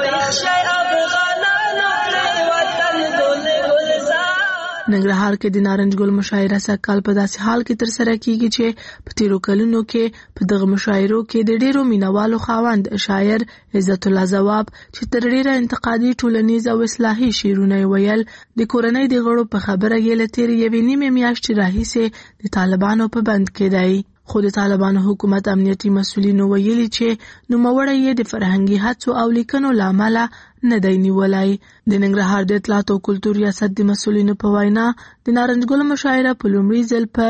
Speaker 4: ننګرهار کې د نارنج ګل مشاعره سږکال په داسې حال کې ترسره کیږي چې په تیرو کلونو کې په دغه مشاعرو کې د ډیرو مینوالو خاوند شاعر عزت الله ځواب چې تر ډیره انتقادي ټولنیز او اصلاحي شعرونه ویل د کورنۍ د غړو په خبره یې له تیرې یوې نیمې میاشتې راهیسې د طالبانو په بند کې دی. خو د طالبانو حکومت امنیتي مسؤلینو ویلي چې نوموړی یې د فرهنګي هڅو او لیکنو له امله نه دی نیولی. د ننګرهار د اطلاعات او کلتور ریاست د مسؤلینو په وینا د نارنج ګل مشاعره په لومړي ځل په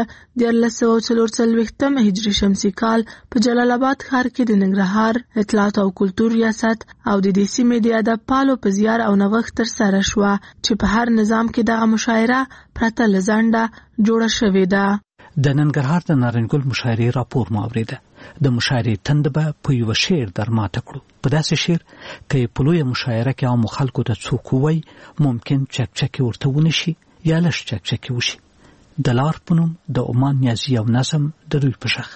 Speaker 4: 1444 هجري شمسي کال په جلال آباد ښار کې د ننګرهار اطلاعات او کلتور ریاست او د دې سیمې د ادب پالو په زیار او نوښت ترسره شوه چې په هر نظام کې دغه مشاعره پرته له ځنډه جوړه شوې ده.
Speaker 16: د ننګرهار د نارنج ګل مشاعرې راپور مو اورېده د مشاعرې تند به په یو شعر در ماته کړو. په داسې شعر کې په لویه مشاعره کې عامو خلکو ته څوک ووایي ممکن چکچکې ورته ونشي یا لږ چکچکې وشي. د لار په نوم د عمان نیازي او نظم د دوی په شخ.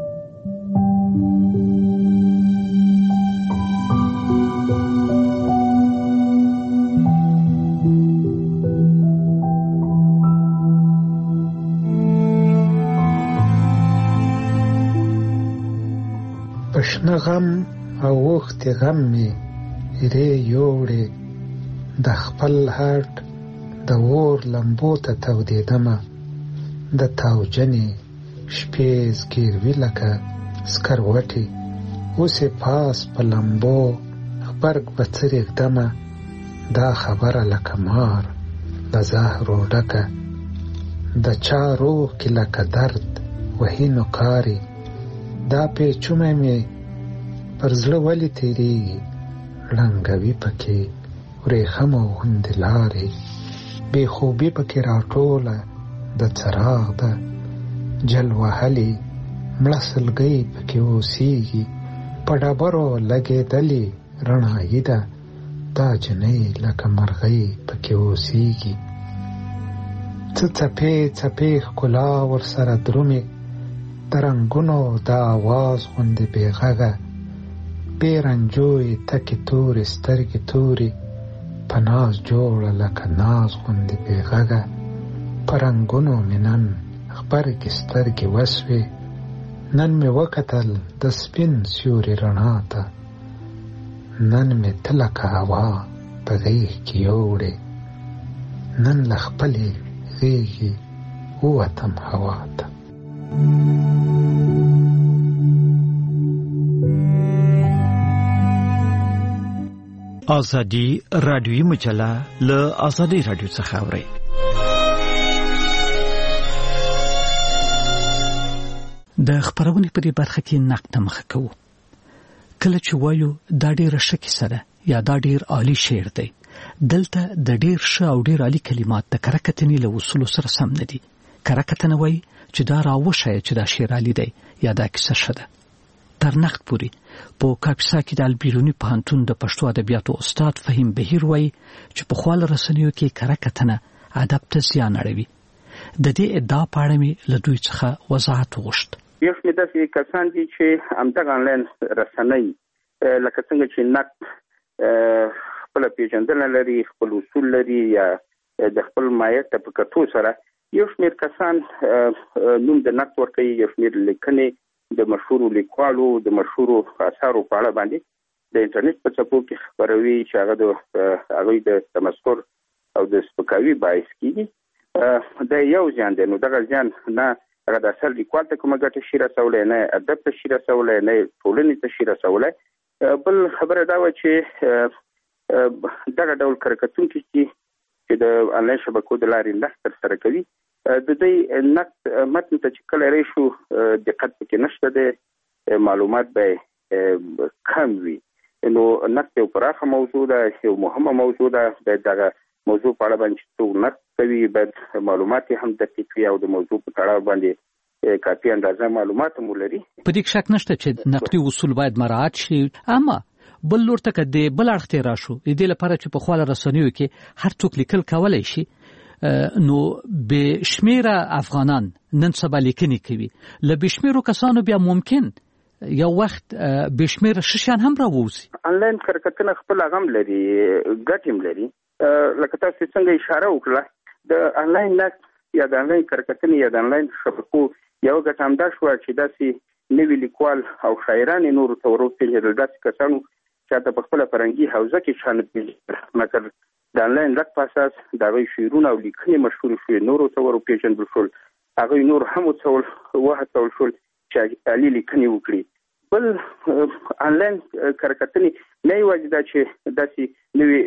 Speaker 8: پشنه غم او وخت غم می هرې یوړې د خپل هټ د اور لمبو ته تودېدمه د تاوجنې شپې زګیروي لکه سکروټې اوسې پاس په لمبو غبرګ به څه رېږدمه دا خبره لکه مار د زهرو ډکه د چا روح کې لکه درد وهي نوکاري دا پیچومه مې پر زړه ولې تېرېږي ړنګوي پکې ورېښمو غوندې لارې بې خوبي پکې راټوله د څراغ ده جل وهلې مړه سلګۍ پکې اوسېږي په ډبرو لګېدلې رڼایي ده دا جنۍ لکه مرغۍ پکې اوسېږي څه څپې څپې ښکلا ورسره درومې د رنګونو د آواز غوندې بې غږه بې رنجوې تکې تورې سترګې تورې په ناز جوړه لکه ناز غوندې بې غږه په رنګونو مې نن غبرګې سترګې وسوې نن مې وکتل د سپین سیوري رڼا ته نن مې ته لکه هوا په غېږ کې یوړې نن له خپلې غېږې ووتم هوا ته.
Speaker 20: ازادي رادیوي مجله له ازادي رادیو څخه اوري.
Speaker 16: د خبرونې په دې برخه کې نقد مخه کوو. کله چې وایو دا ډېر ښه کیسه ده یا دا ډېر عالی شعر دی دلته د ډېر ښه او ډېر عالی کلمات د کرکتنې له اصولو سره سم نه دي. کرکتنه وایي چې دا راوښیه چې دا شعر عالی دی یا دا کیسه ښه ده. تر نقد پورې په کاپیسا کې د البیرونی پوهنتون د پښتو ادبیاتو استاد فهیم بهیر وایي چې په خپل رسنیو کې کرکتنه ادب ته زیان اړوي. د دې ادعا په اړه مې له دوی څخه وضاحت وغوښت.
Speaker 18: یو شمېر داسې کسان دي چې همدغه آنلاین رسنۍ لکه څنګه چې نقد خپله پیژندنه لري خپل اصول لري یا د خپل مایت ته په کتو سره یو شمېر کسان نوم د نقد ورکوي یو شمېر لیکنې د مشهورو لیکوالو د مشهورو اثارو په اړه باندې د انټرنیټ په څپو کې خپروي چې هغه د هغوی د تمسخر او د سپکاوي باعث کېږي. دا یو زیان دی. نو دغه زیان نه هغه د اثر لیکوال ته کومه ګټه شي رسولی نه ادب ته شي رسولی نه ټولنې ته شي رسولی. بل خبره دا وه چې دغه ډول کرکټونکي چې د آنلاین شبکو د لارې نقد ترسره کوي د دوی نقد متن ته چې کله راشو دقت پکې نشته دی معلومات به کم وي. نو نقد یو پراخه موضوع ده یو مهمه موضوع ده. دغه موضوع په اړه باندې څوک نقد کوي باید معلومات هم دقیق وي او د موضوع په تړاو باندې کافي اندازه معلومات هم ولري.
Speaker 16: په دې شک نشته چې نقدي اصول باید مراعات شي. اما بل لور ته کده بل اړخ ته راشو د دې لپاره چې په خپل رسنیو کې هر څوک لیکل کولای شي نو به شمیره افغانان نن سبا لیکنې کوي له بشمیرو کسانو بیا ممکن یو وخت بشمیره ششان هم راووسی.
Speaker 18: آنلاین کرکټونه خپل غم لري ګټم لري. لکه تاسو څنګه اشاره وکړه د آنلاین نقد یا د آنلاین کرکټنې یا د آنلاین شبکو یو ګټه هم دا شوه چې داسې نوي لیکوال او شاعران نورو ته وروپېژنل داسې کسانو چې په خپله فرهنګي حوزه کې شان پېژندل د آنلاین نقد په اساس د هغوی شعرونه او لیکنې مشهورې شوې نورو ته وروپېژندل شول. هغوی نور هم وهڅول شول چې عالي لیکنې وکړي. بل آنلاین کرکټنې نه یوازې دا چې داسې نوې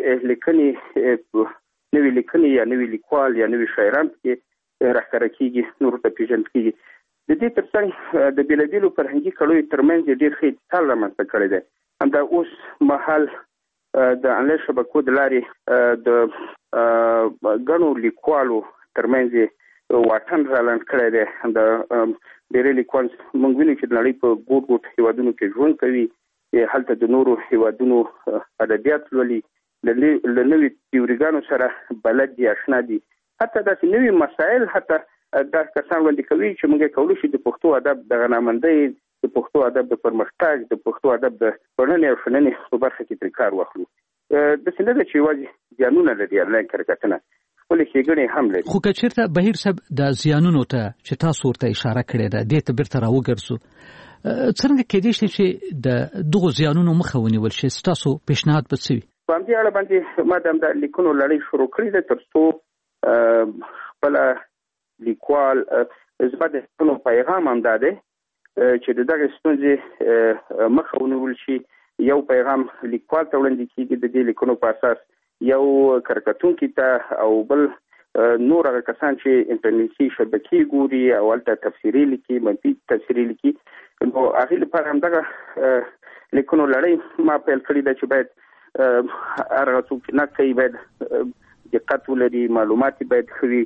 Speaker 18: لیکنې یا نوې لیکوال یا نوې شاعران پکې راښکاره کېږي نورو ته پېژندل کېږي. د دې ترڅنګ د بېلابېلو فرهنګي کړیو ترمنځ ډېر ښه اتصال رامنځته کړی دی. همدا اوس مهال د آنلاین شبکو د لارې د ګڼو لیکوالو ترمنځ واټن رالند کړی دی. د ډېری لیکوال موږ وینو چې د نړۍ په ګوټ ګوټ هیوادونو کې ژوند کوي، هلته د نورو هیوادونو ادبیات لولي، له نوي تیوريګانو سره بلد دي، آشنا دي، حتی داسې نوي مسایل حتی دا کسان وړاندې کوي چې موږ کولی شو د پښتو ادب د غنامندۍ، د پښتو ادب د پرمختګ، د پښتو ادب د پړنې او شننې په برخه کې تر کار واخلو. داسې نه ده چې یوازې زیانونه لري آنلاین کرکټرونه، خپلې ښېګڼې هم لري.
Speaker 16: خو که چېرته بهیر صاحب د زیانونو ته چې تاسو ورته اشاره کړې ده دې ته بیرته راوګرځو، څرنګه کېدای شي چې د دغو زیانونو مخه ونیول شي؟ ستاسو پیشنهاد به څه وي؟
Speaker 18: په همدې اړه باندې ما د لیکونو لړۍ شروع کړې ده تر څو خپله لیکوال زما د لیکونو پیغام هم دا دی چې د دغې ستونزې مخه ونیول شي. یو پیغام لیکوال ته وړاندې کېږي د دې لیکنو په اساس، یو کرکټونکي ته، او بل نور هغه کسان چې انټرنیټي شبکې ګوري او هلته تفسیري لیکي، منفي تفسیري لیکي. نو هغې لپاره همدغه لیکنو لړۍ ما پیل کړې ده چې باید هر هغه څوک چې نقد کوي باید دقت ولري، معلومات باید ښه وي.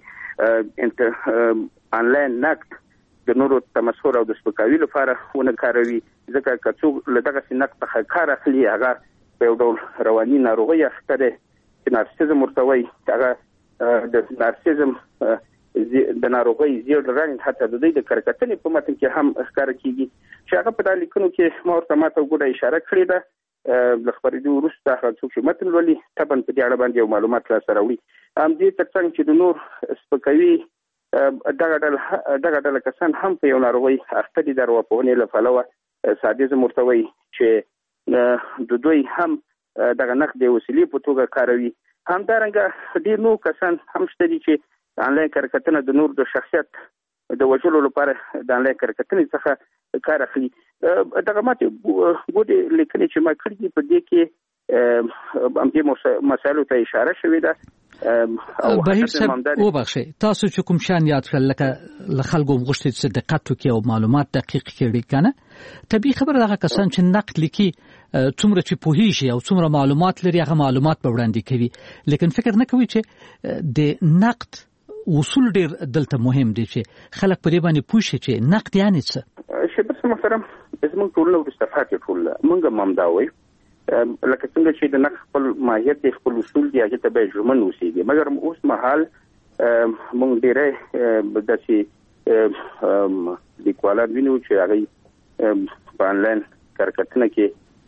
Speaker 18: آنلاین نقد د نورو تمسخر او د سپکاوي لپاره ونه کاروي، ځکه که څوک له دغسې نقد څخه کار اخلي هغه په یو ډول رواني ناروغۍ اخته دی چې نارسیزم ورته وایي. هغه د نارسیزم د ناروغۍ زیړ رنګ حتی د دوی د کرکټنې په متن کې هم ښکاره کېږي چې هغه په دا لیکنو کې ما ورته ماته ګوډه اشاره کړې ده. د خپرېدو وروسته هغه څوک چې متن لولي طبعا په دې اړه باندې یو معلومات لاسته راوړي. همدې تر څنګ چې د نور سپکوي دغه ډله کسان هم په یو ناروغۍ اخته دي، د ارواپوهنې له پلوه سادیزم ورته وایي، چې د دوی هم دغه نقد د وسیلې په توګه کاروي. همدارنګه ډېر نور کسان هم شته دي چې آنلاین کرکټرونه د نور د شخصیت د وژلو لپاره د آنلاین کرکټرې څخه کار اخلي. دغه ماته ګوډې لیکنې چې ما کړې دي په دې کې همدې مسایلو ته اشاره شوې ده.
Speaker 16: بهیر صاحب وبخښئ، تاسو چې کوم شان یاد کړل لکه له خلکو غوښتي چې دقت وکړي او معلومات دقیق کړي کنه، طبیعي خبره دغه کسان چې نقد لیکي څومره چې پوهیږي او څومره معلومات لري هغه معلومات به وړاندې کوي، لیکن فکر نه کوي چې د نقد اصول ډېر دلته مهم دي چې خلک په دې باندې پوه شي چې نقد یعنی څه.
Speaker 18: شبر محترم، زموږ ټولنه وروسته پاتې ټولنه موږ هم دا وایو، لکه څنګه چې د نقد خپل ماهیت دی، خپل اصول دی، هغې ته باید ژمن اوسېږي. مګر اوس مهال موږ ډېری داسې لیکوالان وینو چې هغوی په آنلاین کرکټرونه کې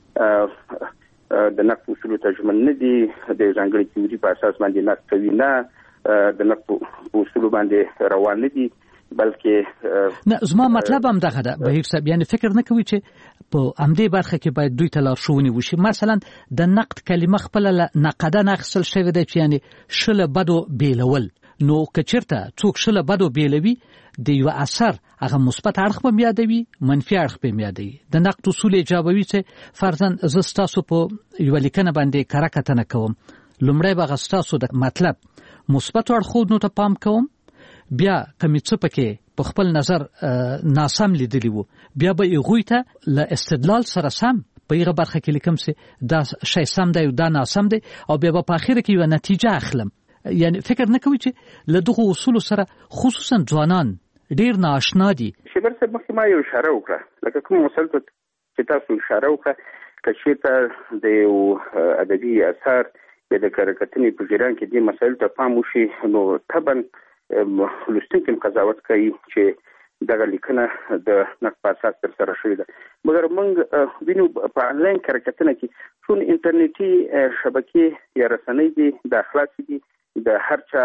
Speaker 18: د نقد اصولو ته ژمن نه دي، د ځانګړي تیوري په اساس باندې نقد کوي، نه د نقد په اصولو باندې روان نه دي، بلکې
Speaker 16: نه. زما مطلب هم دغه ده بهیر صاحب، یعنی فکر نه کوي چې په همدې برخه کې باید دوی ته لارښوونې وشي. مثلا د نقد کلمه خپله له نقدن اخیستل شوې ده چې یعنی شله بدو بیلول. نو که چېرته څوک شله بدو بیلوي د یو اثر هغه مثبت اړخ به یادوي، منفي اړخ به یادوي. د نقد اصول ایجابوي چې فرضاً زه ستاسو په یوه لیکنه باندې کره کتنه کوم، لومړی به هغه ستاسو د مطلب مثبتو اړخونو ته پام کوم، بیا کمی څه پکې په خپل نظر ناسم لیدلی وو بیا به هغوی ته له استدلال سره سم په هغه برخه کې لیکم چې دا شی سم دی او دا ناسم دی، او بیا په اخر کې یو نتیجه اخلم. یعنی فکر نه کوي چې له دغه اصول سره خصوصا ځوانان ډیر ناآشنا دي.
Speaker 18: شبر صاحب مخکې ما یو اشاره وکړه، لکه کوم مثال ته چې تاسو اشاره وکړه، که چېرته د یو ادبي اثر یا د کرکټرې په جریان کې دې مسایلو ته پام وشي، نو طبعا لوستونکي قضاوت کوي چې دغه لیکنه د نقد په اساس ترسره شوې ده. مګر موږ وینو په آنلاین کرکټرونه کې ټول انټرنیټي شبکې یا رسنۍ دي، د خلاصې دي، د هر چا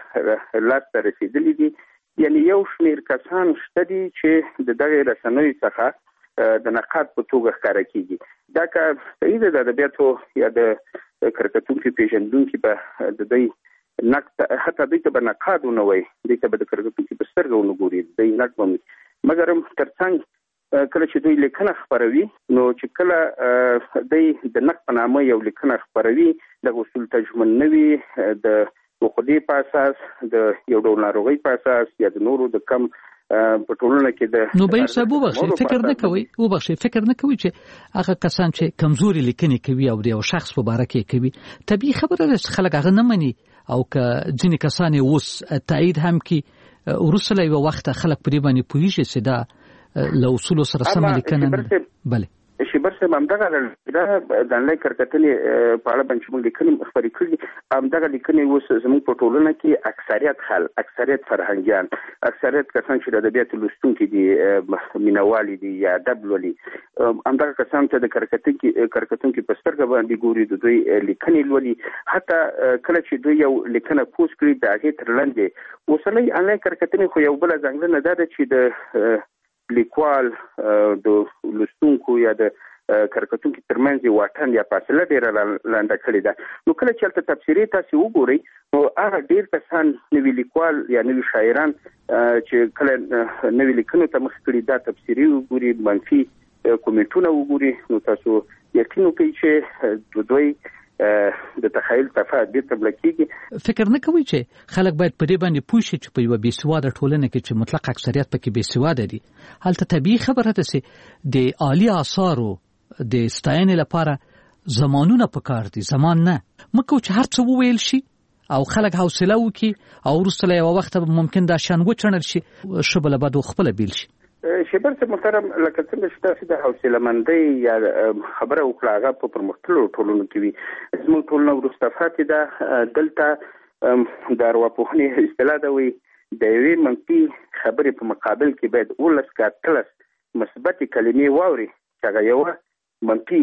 Speaker 18: لاس ته رسېدلي دي. یعنی یو شمېر کسان شته دي چې د دغې رسنیو څخه د نقاد په توګه ښکاره کېږي. دا کار صحیح ده، د ادبیاتو یا د کرکټونکي پېژندونکي به د دوی نقد حتی دوی ته به نقاد ونه وایي، دوی ته به د کرکټونکي په سترګه ونه ګوري، دوی نقد به وي. مګر تر څنګ کله چې دوی لیکنه خپروي، نو چې کله دوی د نقد په نامه یو لیکنه خپروي، دغه اصول ته ژمن نه وي، د عقدې په اساس، د یو ډول ناروغۍ په اساس، یا د نورو د کم په ټولنه کې د
Speaker 16: نو بهیر صاحب وبخښئ، فکر نه کوي چې هغه کسان چې کمزوري لیکنې کوي او د یو شخص په باره کې کوي، طبیعي خبره ده چې خلک هغه نه مني او که ځینې کسان اوس تایید هم کی ورسله یو وخت خلک په دې باندې پوهیږي چې دا له اصول سره سم لیکنه بله
Speaker 18: شیبر صاحب همدغه د انلاین کارکتنې په اړه باندې موږ لیکنې خبرې کړې همدغه لیکنې اوس زموږ په ټولنه کې اکثریت فرهنګیان اکثریت کسان چې د ادبیاتو لوستونکي دي مینوالي دي یا ادب لولي همدغه کسان ته د کارکتونکي په سترګه باندې ګوري د دوی لیکنې لولي حتی کله چې دوی یو لیکنه پوسټ کړي د هغې تر لاندې اوسنۍ انلاین کارکتنې خو یو بله ځانګړنه دا ده چې د لیکوال د لوستونکو یا د کارکتونکو ترمنځ واټن یا فاصله ډیره لنډه کړې ده. نو کله چې هلته تفسیري تاسو وګورئ نو هغه ډیر کسان نوي لیکوال یا نوي شاعران چې کله نوي لیکنو ته مخ کړي دا تفسیري وګوري منفي کومنټونه وګوري نو تاسو یقین وکړئ چې دوی د تخیل تفاعل د تبلیغي
Speaker 16: فکر نه کوي چې خلک باید په دې باندې پوه شي چې په یو بیسواده ټولنه کې چې مطلق اکثریت پکې بیسواده دي هلته طبيعي خبره ده چې د عالی آثارو د ستاینې لپاره زمانونه پکار دي زمان نه مکو چې هر څه وویل شي او خلک حوصله وکړي او وروسته یو وخت ممکن دا شان وچنل شي شبله بد خپل بیل شي
Speaker 18: شیبر صاحب محترم لکه څنګه چې تاسو د حوصله مندۍ یا خبره وکړه هغه په پرمختللو ټولنو کې وي زموږ ټولنه وروسته پاتې ده دلته د ارواپوهنې اصطلاح ده وایي د یوې منفي خبرې په مقابل کې باید 11 که 13 مثبتې کلمې واوري چې هغه یوه منفي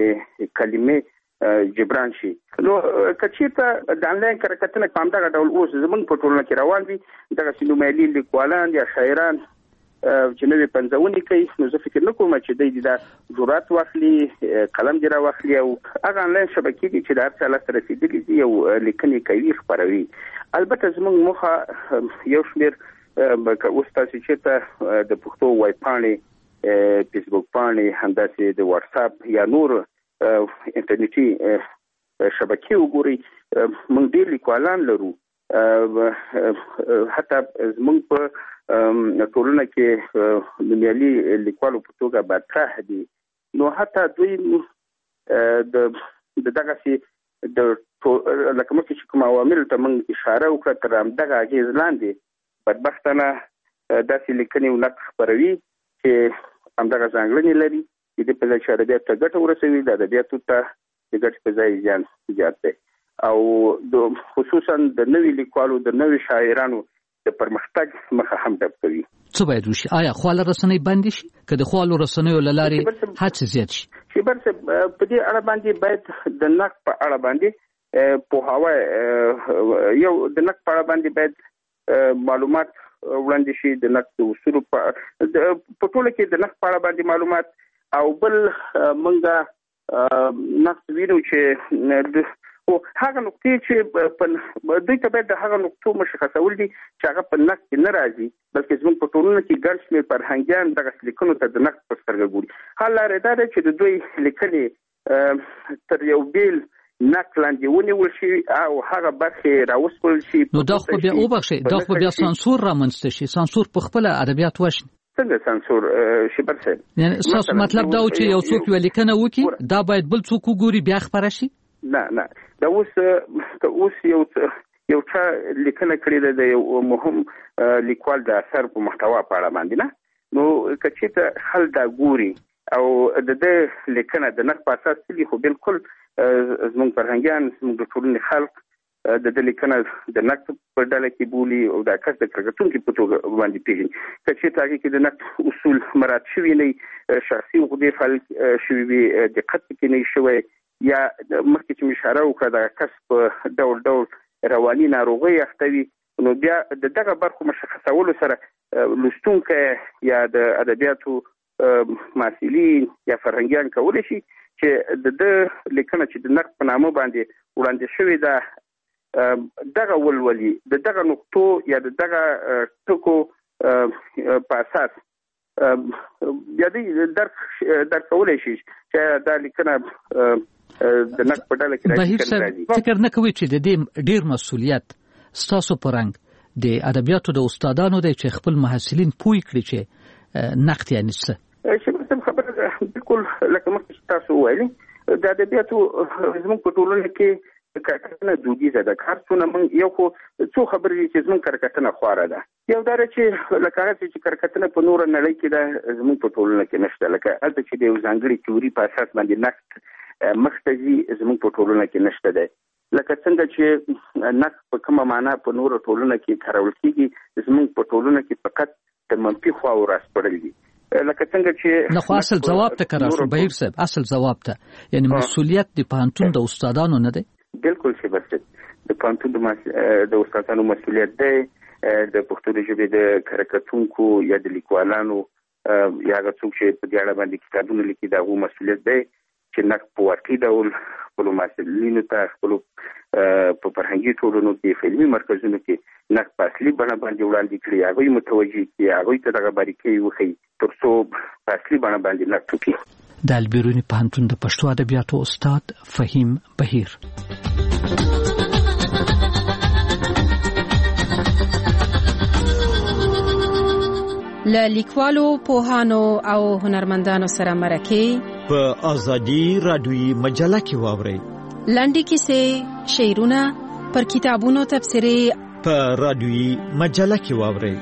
Speaker 18: کلمې جبران شي. نو که چېرته د انلاین کارکتنه په همدغه ډول اوس زموږ په ټولنه کې روان وي دغسې نومیالي لیکوالان یا شاعران چې نوې پنځونې کوي نو زه فکر نه کوم چې دوی دا جرأت واخلي قلم دې راواخلي او هغه انلاین شبکې دي چې د هر څه لاسته رسېدلي دي یو لیکنې کوي خپروي. البته زموږ موخه یو شمېر اوس تاسو چېرته د پښتو وایپاڼې فیسبوک پاڼې همداسې د واټساپ یا نور انټرنیټي شبکې وګورئ موږ ډېر لیکوالان لرو حتی زموږ په ټولنه کې نومیالي لیکوالو په توګه مطرح دي نو حتی دوی د دغسې د لکه مخکې چې کوم عواملو ته موږ اشاره وکړه تر همدغه اغېز لاندې بدبختانه داسې لیکنې ونقد خپروي چې همدغه ځانګړنې لري چې د په ځای چې ادبیاتو ته ګټه ورسوي د ادبیاتو ته د ګټې په ځای زیان زیات دی او خصوصا د نوي لیکوالو د نوي شاعرانو د پرمختګ مخه هم ډب کوي.
Speaker 16: څه باید وشي؟ آیا خواله رسنۍ بندې شي که د خوالو رسنیو له لارې هڅې زیات شي؟
Speaker 18: شیبر صاحب په دې اړه باندې باید د نقد په اړه باندې پوهاوی یو د نقد په اړه باندې باید معلومات وړاندې شي د نقد اصولو په ټوله کې د نقد په اړه باندې معلومات او بل موږ نقد وینو چې او هغه نقطې چې دوی ته باید د هغه نقطو مشخصول دي چې هغه په نقد کې نه راځي بلکې زموږ په ټولنه کې ګڼ شمېر فرهنګیان دغسې لیکنو ته د نقد په سترګه ګوري. حل لاره دا ده چې د دوی لیکنې تر یو بیل نقد لاندې ونیول شي او هغه برخې راوسپړل شي.
Speaker 16: نو دا خو بیا وبخښئ دا خو بیا سانسور رامنځته شي سانسور په خپله ادبیات وشي
Speaker 18: څنګه سانسور شیبر صاحب
Speaker 16: یعنې ستاسو مطلب دا و چې یو څوک یوه لیکنه وکړي دا باید بل څوک وګوري بیا خپره شي؟
Speaker 18: نه دا اوس یو چا لیکنه کړې ده د یو مهم لیکوال د اثر په محتوا په اړه باندې نه نو که چېرته خلک دا ګوري او د دې لیکنه د نقد په اساس تلي خو بالکل زموږ فرهنګیان زموږ د ټولنې خلک د دې لیکنه د نقد په ډله کې بولي او د کس د کارکتونکي په توګه باندې پیژني. که چېرته هغې کې د نقد اصول مراعات شوي نه شخصي عقدې فعال شوي وي دقت پکې نه شوی یا مخکې چې مې اشاره وکړه د کس په ډول ډول رواني ناروغۍ اخته وي نو بیا د دغه برخو مشخصولو سره لوستونکی یا د ادبیاتو محصلین یا فرهنګیان کولی شي چې د ده لیکنه چې د نقد په نامه باندې وړاندې شوې ده دغه ولولي د دغه نقطو یا د دغه ټکو په اساس بیا دوی درک کولی شي چې دا لیکنه د نقد په ډله کې راځي.
Speaker 16: فکر نه کوي چې د دې ډیر مسؤلیت ستاسو په رنګ د ادبیاتو د استادانو دی چې خپل محصلین پوه کړي چې نقد یعنې څه؟
Speaker 18: چې خبره بالکل لکه مخکې تاسو وویلې د ادبیاتو زموږ په ټولنه کې کارکتنه دودیزه ده کار څونه موږ یو خو څو خبرې چې زموږ کارکتنه خواره ده یو دا چې لکه هغه چې کارکتنه په نور نړۍ کې ده زموږ په ټولنه کې نشته لکه هلته چې د یو ځانګړي تیوري په اساس باندې نقد مخته ځي زموږ په ټولنه کې نشته ده لکه څنګه چې نقد په کومه معنا په نور ټولنه کې کارول کېږي زموږ په ټولنه کې فقط د منفي خواو راسپړل دي لکه څنګه چې
Speaker 16: نو اصل جواب ته کراشو بهیر صاحب اصل جواب ته یعنی مسؤلیت د پانتون د استادانو نه دی
Speaker 18: بالکل سی بس د پانتون د استادانو مسؤلیت دی د پښتو ژبې د کارکتونکو یا د لیکوالانو یا هغه څوک چې په دې اړه باندې کتابونه لیکي دا غو مسؤلیت دی چې نقد په واقعي ډول خپل مسؤلینو ته خپل په فرهنګي ټولنو کې فلمي مرکزونو کې نقد په اصلي بڼه باندې وړاندې کړي هغه متوجي کې هغه ته دغه باریکي وخی ترڅو په اصلي بڼه باندې نقد وکړي
Speaker 16: د البیرونی پوهنتون د پښتو ادبیاتو استاد فهیم بهیر
Speaker 9: له لیکوالو پوهانو او هنرمندانو سره مرکه
Speaker 10: په ازادي رادیوي مجله کې واورئ
Speaker 9: لنډې کیسې شعرونه پر کتابونو تبصرې
Speaker 10: په رادیوي مجله کې واورئ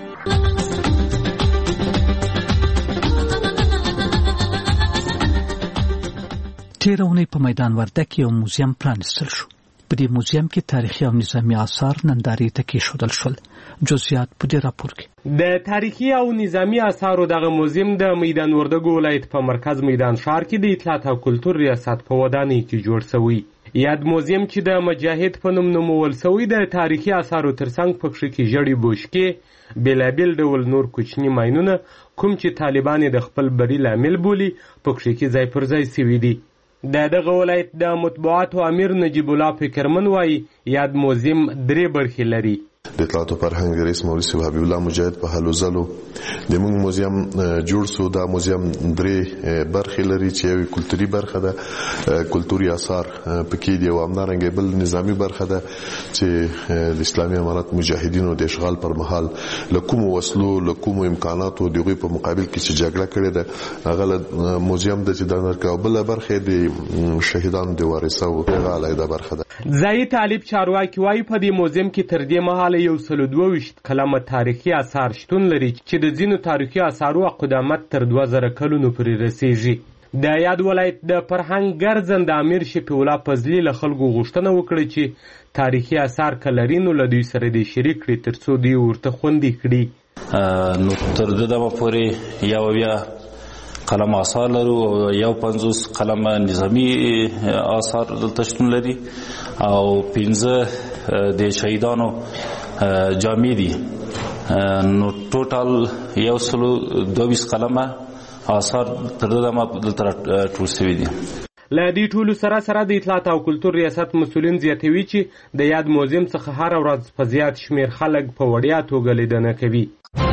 Speaker 16: تیر اونۍ په میدان وردګ کې یو موزیم پرانیستل شو په دې موزیم کې تاریخي او نظامي آثار نندارې ته کېښودل شول جزئیات په دې راپور کې
Speaker 11: د تاریخي او نظامي آثارو دغه موزیم د میدان وردګ ولایت په مرکز میدان ښار کې د اطلاعات او کلتور ریاست په ودانۍ کې جوړ شوی یاد موزیم چې د مجاهد په نوم نومول شوی د تاریخي آثارو ترڅنګ پکې کې ژړې بوشکې بېلابېل ډول نور کوچني ماینونه کوم چې طالبان د خپل بری لامل بولي پکې کې ځای پر ځای سوي دي د دغه ولایت د مطبوعاتو امیر نجیب الله فکرمن وایي یاد موزیم 3 برخې لري
Speaker 12: د اطلاعات او فرهنګ رئیس مولوي حبیب الله مجاهد په هلو ځلو د موږ موزیم جوړ شو دا موزیم 3 برخې لري چې یو کلتوري برخه ده کلتوري آثار پکې دی او همدارنګه بل نظامی برخه ده چې د اسلامي امارات مجاهدینو د اشغال پر مهال لکوم وسلو لکوم امکاناتو دغه په مقابل کې چې جګړه کړې ده هغه موزیم د چې د نرکاو بل برخه د شهیدانو د وارثو هغه علیده برخه ده
Speaker 11: ځای طالب چارواکي وايي په دې موزیم کې تر دې مهاله یو 122 کلمه تاریخي آثار شتون لري چې د ځینو تاریخي آثارو قدامت تر 2000 کلونو پورې رسیږي د یاد ولایت د فرهنګ ګرځنده امیر شفیع الله فضلي له خلکو غوښتنه وکړه چې تاریخي آثار کلرینو له دوی سره د شریک کړي ترڅو دوی ورته خوندي کړي
Speaker 13: نو تر دغه پورې یو بیا قلم آثار لرو او یو 50 قلم نظامی آثار دلته شتون لري او 15 د شهیدانو جامع دي نو ټوټال یو 122 قلمه آثار تر دغه ټول شوي دي
Speaker 11: له دې ټولو سره د اطلاعات او کلتور ریاست مسؤلین زیاتوي چې د یاد موزیم څخه هر ورځ په زیات شمیر خلک په وړیا توګه لیدنه کوي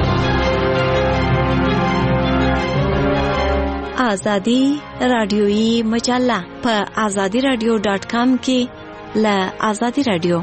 Speaker 23: آزادی رادیویی مجله په azadiradio.com کې له آزادی رادیو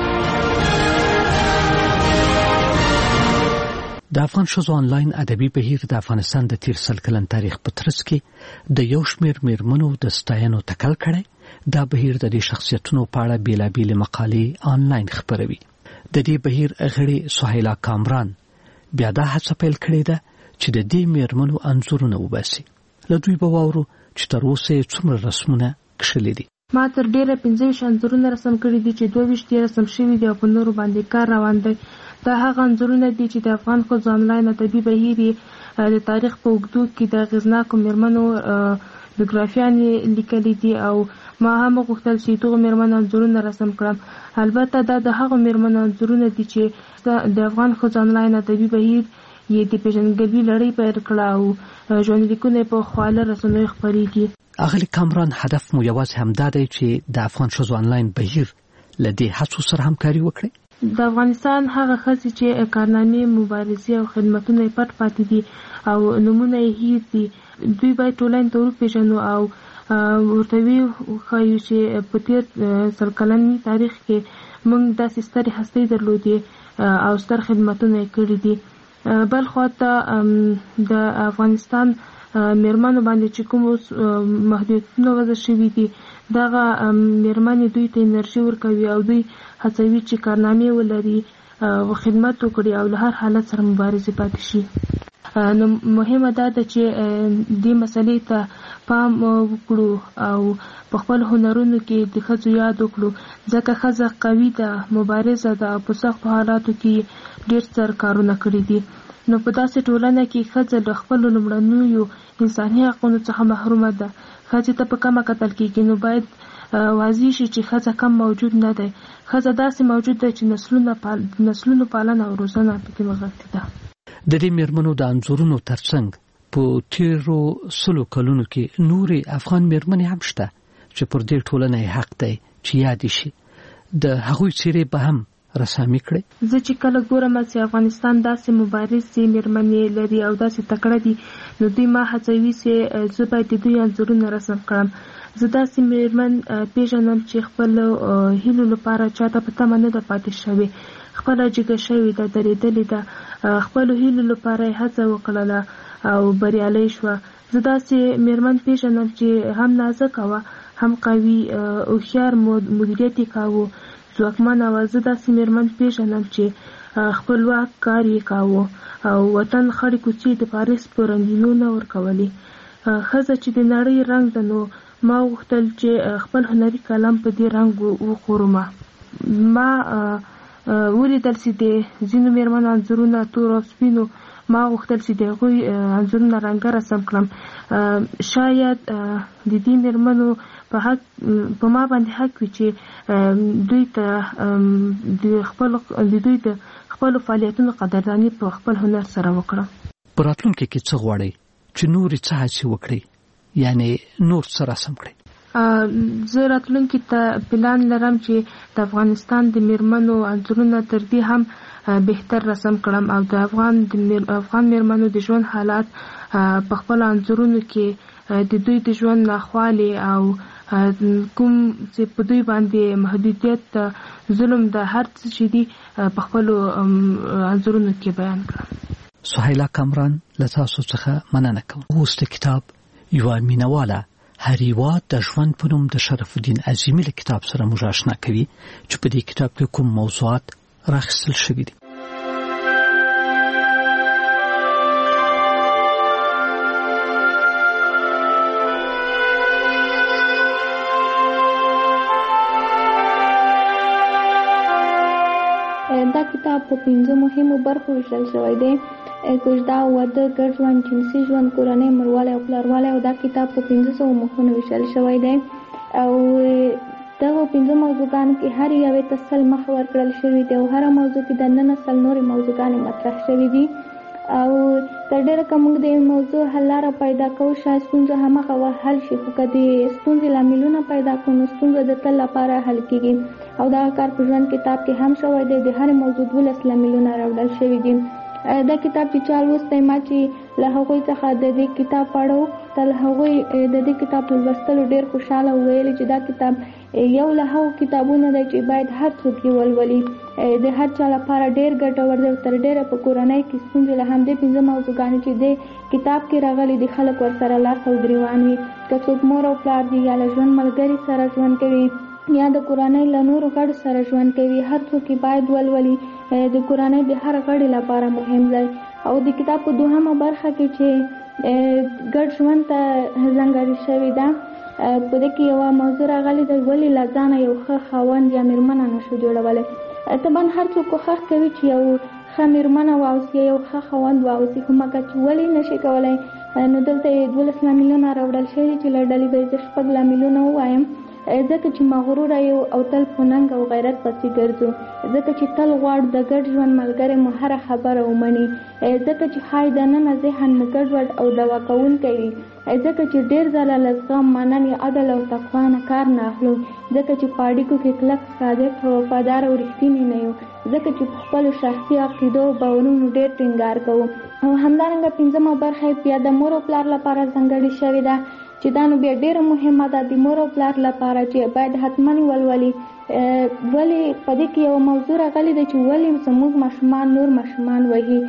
Speaker 16: د افغان ښځو آنلاین ادبي بهیر د افغانستان د تیر سل کلن تاریخ په ترڅ کې د یو شمېر میرمنو د ستاینو تکل کړی دا بهیر د دې شخصیتونو په اړه بیلابېلې مقالې آنلاین خپروي د دې بهیر غړي سهیلا کامران بیا دا هڅه پیل کړې ده چې د دې میرمنو انځورونه وباسي له دوی به واورو چې تر اوسه یې څومره رسمونه کښلي دي
Speaker 19: ما تر ډیره 15 انځورونه رسم کړي دي چې 22 رسم شوي دي او په نورو باندې کار روان دی دا هغه انځورونه دي چې د افغان ښځو آنلاین ادبي بهیر د تاریخ په اوږدو کې د اغېزناکو میرمنو بیوګرافیانې لیکلي دي او ما هم غوښتل چې دغه میرمنو انځورونه رسم کړم البته دا د هغو میرمنو انځورونه دي چې د افغان ښځو آنلاین ادبي بهیر یې د پیژندګلوي لړۍ پیل کړه او ژوندلیکونه په خواله رسنیو خپرېږي
Speaker 16: اغلې کامران هدف مو یوازې همدا دی چې د افغان ښځو آنلاین بهیر له دې هڅو سره همکاري وکړي
Speaker 19: د افغانستان هغه ښځې چې کارنامې مبارزې او خدمتونه یې پټ پاتې دي او نومونه یې هیر دي دوی باید ټولنې ته وپېژنو او ورته وښایو چې په تېر سل کلن تاریخ کې موږ داسې سترې هستۍ درلودې او ستر خدمتونه یې کړي دي بل خواته د افغانستان میرمنو باندې چې کوم محدودیتونه وضع شوي دي دغه میرمنې دوی ته انرژي ورکوي او دوی هڅوي چې کارنامې ولري او خدمت وکړي او له هر حالت سره مبارزه پاتې شي. نو مهمه ده چې دې مسلې ته پام وکړو او په خپل هنرونو کې د ښځو یاد وکړو، ځکه ښځه قوي ده، مبارزه ده، په سختو حالاتو کې ډېر ستر کارونه کړي دي. نو په داسې ټولنه کې ښځه له خپلو لومړنیو انساني حقونو څخه محرومه ده. ښځې ته په کمه کتل کېږي، نو باید واضح شي چې ښځه کم موجود نه دی. ښځه داسې موجود دی چې نسلونو پالنه او روزنه پکې نغښتې ده.
Speaker 16: د دې میرمنو د انځورونو ترڅنګ په تیرو 100 کلونو کې نورې افغان میرمنې هم شته چې پر دې ټولنه حق دی چې یاد شي. د هغوی څیرې به هم رسامي کړي.
Speaker 19: زه چې کله ګورم چې افغانستان داسې مبارزې میرمنې لري او داسې تکړه دي، نو دوی ما هڅوي چې زه باید د دوی انځورونه رسم کړم. زه داسې میرمن پیژنم چې خپل هیلو لپاره چاته په تمه نه ده پاتې شوې، خپله جګه شوې ده، درېدلې ده، خپلو هیلو لپاره یې هڅه وکړله او بریالی شوه. زه داسې میرمن پیژنم چې هم نازکه وه، هم قوي، هوښیار مدیریت یې کاوه، ځواکمنه وه. زه داسې میرمن پیژنم چې خپلواک کار یې کاوه او وطن خړې کوڅې د پاریس په رنګینو نه ورکولې. ښځه چې د نړۍ رنګ ده، نو ما غوښتل چې خپل هنري کلم په دې رنګ وخورم. ما ولیدل چې د ځینو میرمنو انځورونه تور او سپینو، ما غوښتل چې د هغوی انځورونه رنګه رسم کړم. شاید د دې میرمنو په ما باندې حق وي چې دوی ته د خپلو فعالیتونو قدرداني په خپل هنر سره وکړم.
Speaker 16: په راتلونکي کې څه غواړئ چې نورې څه هڅې وکړئ، یعنی نور څه رسم کړئ؟
Speaker 19: زه راتلونکي ته پلان لرم چې د افغانستان د میرمنو انځورونه تر دې هم بهتر رسم کړم او د افغان میرمنو د ژوند حالات په خپل انځورونو کې د دوی د ژوند ناخوالې او کوم چې په دوی باندې محدودیت، ظلم، د هر څه چې دي په خپلو انځورونو کې بیان کړم.
Speaker 16: سهیلا کامران، له تاسو څخه مننه کوم. اوس د کتاب یوه مینواله هر هیواد د ژوند په نوم د شرف الدین عظیمي له کتاب سره موږ آشنا کوي چې په دې کتاب کې کوم موضوعات راخیستل شوي دي.
Speaker 2: دا کتاب په 5 مهمو برخو ویشل شوی دی: کوژده، واده، ګډ ژوند، جنسي ژوند، کورنۍ، مړوالی او پلاروالی. او دا کتاب په 500 مخونو ویشل شوی دی او دغه 5 موضوعګانو کې هر یوې ته 100 مخه ورکړل شوي دي او هره موضوع کې د 19 نورې موضوعګانې مطرح شوي دي. او تر ډېره که موږ د یو موضوع حل لاره پیدا کوو، شاید ستونزه همغه وخت حل شي، خو که د ستونزې لاملونه پیدا کړو نو ستونزه د تل لپاره حل کېږي. او دغه کار په ژوند کتاب کې هم شوی دی. د هرې موضوع 12 لاملونه راوړل شوي دي. دا کتاب چې چا لوستی، ما چې له هغوی څخه د دې کتاب په اړه وپوښتل، هغوی د دې کتاب په لوستلو ډېر خوشحاله وویل چې دا کتاب یو له هغو کتابونو دی چې باید هر څوک یې ولولي. د هر چا لپاره ډېر ګټور دی. تر ډېره په کورنۍ کې ستونزې له همدې 5 موضوعګانې چې د کتاب کې راغلي دي خلک ورسره لاس او ګریوان وي. که څوک مور او پلار دي یا له ژوند ملګري سره ژوند کوي یا د کورنۍ له نورو غړو سره ژوند کوي، هر څوک باید ولولي. د کورنۍ د هر غړي لپاره مهم دی. او د کتاب په 2مه برخه کې چې ګډ ژوند ته ځانګړې شوې ده، په دې کې یوه موضوع راغلې ده: ولې له ځانه یو ښه خاوند یا میرمنه نشو جوړولی. طبعا هر څوک کوښښ کوي چې یو ښه میرمنه واوسي، یو ښه خاوند واوسي، خو مګر چې ولې نشي کولی، نو دلته 12 لاملونه راوړل شوي چې له ډلې به یې زه 6 لاملونه ووایم. ځکه چې مغروره یو او تل په ننګ او غیرت پسې ګرځو، ځکه چې تل غواړو د ګډ ژوند ملګری مو هره خبره ومني، ځکه چې ښایي دننه ذهن مو ګډوډ او دوا کوونکی وي، ځکه چې ډېر ځله له زغم، مننې، عدل او تقوا نه کار نه اخلو، ځکه چې په اړیکو کې کلک، صادق او وفادار او رښتیني نه یو، ځکه چې په خپلو شخصي عقیدو او باورونو ډېر ټینګار کوو. او همدارنګه 5مه برخه بیا د مور او پلار لپاره ځانګړې شوې ده چې دا نو بیا ډېره مهمه ده د مور او پلار لپاره چې باید حتما ولولي. ولې په دې کې یو موضوع راغلی دی چې ولې زموږ ماشومان نور ماشومان وهي.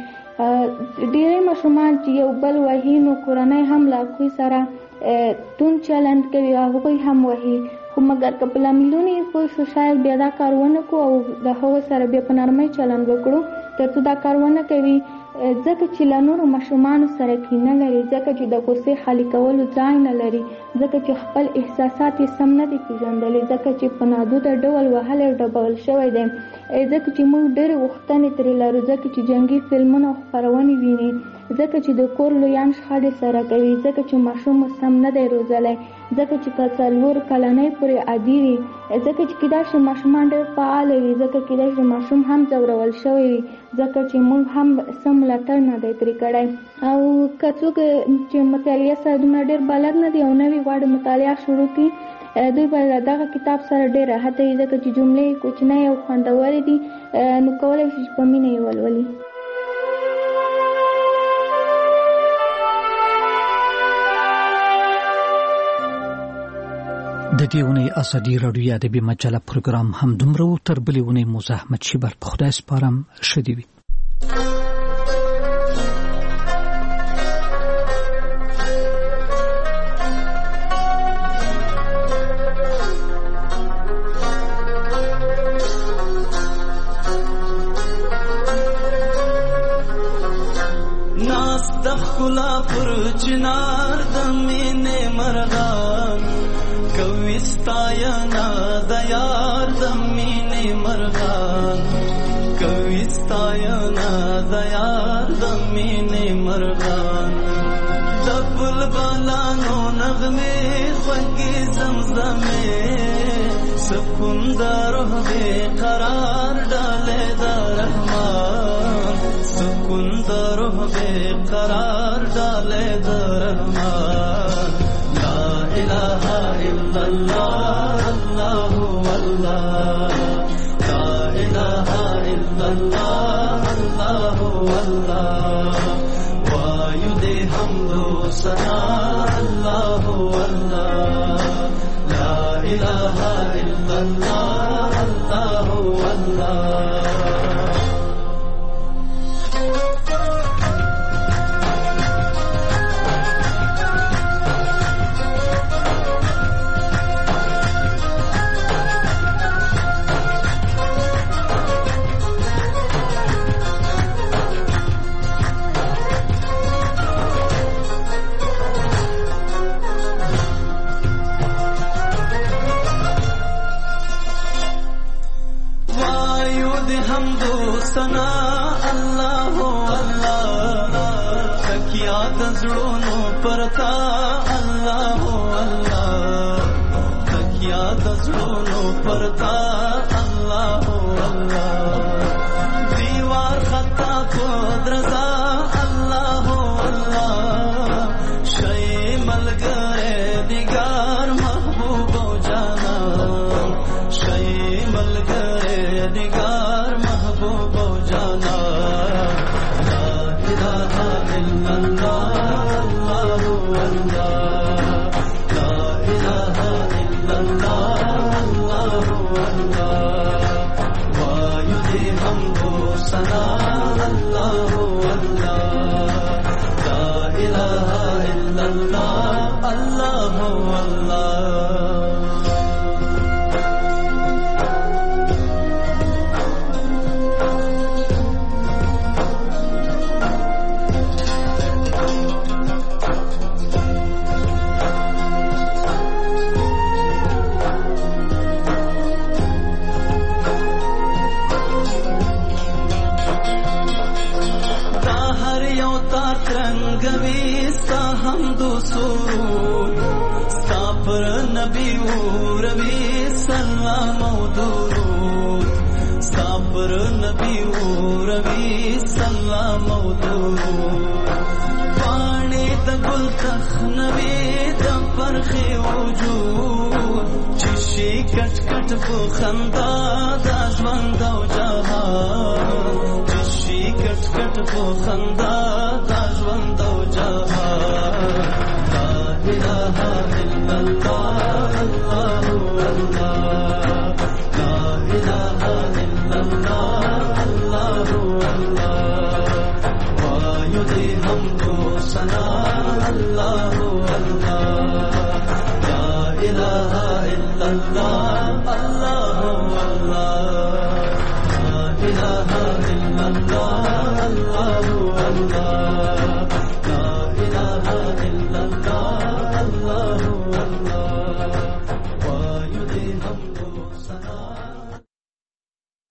Speaker 2: ډېری ماشومان چې یو بل وهي نو کورنۍ هم له هغوی سره توند چلند کوي او هغوی هم وهي، خو خو مګر که په لاملونو یې پوه شو شاید بیا دا کار ونه کړو او د هغو سره بیا په نرمۍ چلند وکړو تر څو دا کار ونه کوي ځکه چې له نورو ماشومانو سره کینه لري، ځکه چې د غصې خالي کولو ځای نه لري، ځکه چې خپل احساسات یې سم نه دي پېژندلي، ځکه چې په نادوده ډول وهلی او ډبول شوی دی، ځکه چې موږ ډېرې غوښتنې ترې لرو، ځکه چې جنګي فلمونه او خپرونې ویني، ځکه چې د کور لویان شخړې سره کوي، ځکه چې ماشوم سم نه دی روزلی، ځکه چې که 4 کلنۍ پورې عادي وي، ځکه چې کیدای شي ماشومان ډېر فعاله وي، ځکه کیدای شي ماشوم هم ځورول شوی وي، ځکه چې موږ هم سم ملاتړ نه دی ترې کړی. او که څوک چې مطالعه سره دومره ډېر بلد نه دی او نوی غواړي مطالعه شروع کړي، دوی به له دغه کتاب سره ډېر راحت وي، ځکه چې جملې کوچنۍ او خوندورې دي، نو کولی شي چې په مینه یې ولولي.
Speaker 16: د دې اونۍ ازادي راډیو ادبي مجله پروګرام هم دومره و. تر بلې اونۍ مو زه احمد شیبر په خدای سپارم. ښه دې وي.
Speaker 6: ناس د ښکلا پر چنار د مینې مرغان کوي ستاینا د یار د مینې مرغان، کوي ستاینا د یار د مینې مرغان، د بلبلانو نغمې خوږې زمزمې سکون د روح بې قرار ډالۍ د رحمان، سکون د روح بې قرار ډالۍ د رحمان. لا اله الا الله الله والله، لا اله الا الله الله والله، وایو دې حمد و ثنا الله والله، لا اله الا الله الله والله. سنا الله الله تکیا د زړونو پرتا الله الله تکیا د زړونو پرتا الله الله دیوار خطا کو درزا الله الله شی ملګری دیګار محبوب او جانا شی ملګری دیګار محبوب او جانا. لا اله الا الله الله والله، لا اله الا الله الله والله، وایو دې حمد و ثنا الله والله، لا اله الا الله الله والله. حمد و سرود ستا پر نبی و ربی سلام و درود، ستا پر نبی و ربی سلام و درود، پاڼې د ګل تخنوي د پرخې وجود، چې شي کټ کټ په خندا د ژوند او جهان، چې شي کټ کټ په خندا د ژوند او جهان. لا اله الا الله الله والله، لا اله الا الله الله والله، وایو دې حمد و ثنا الله والله، لا اله الا अल्लाह अल्लाह अल्लाह ला इलाहा इल्लल्लाह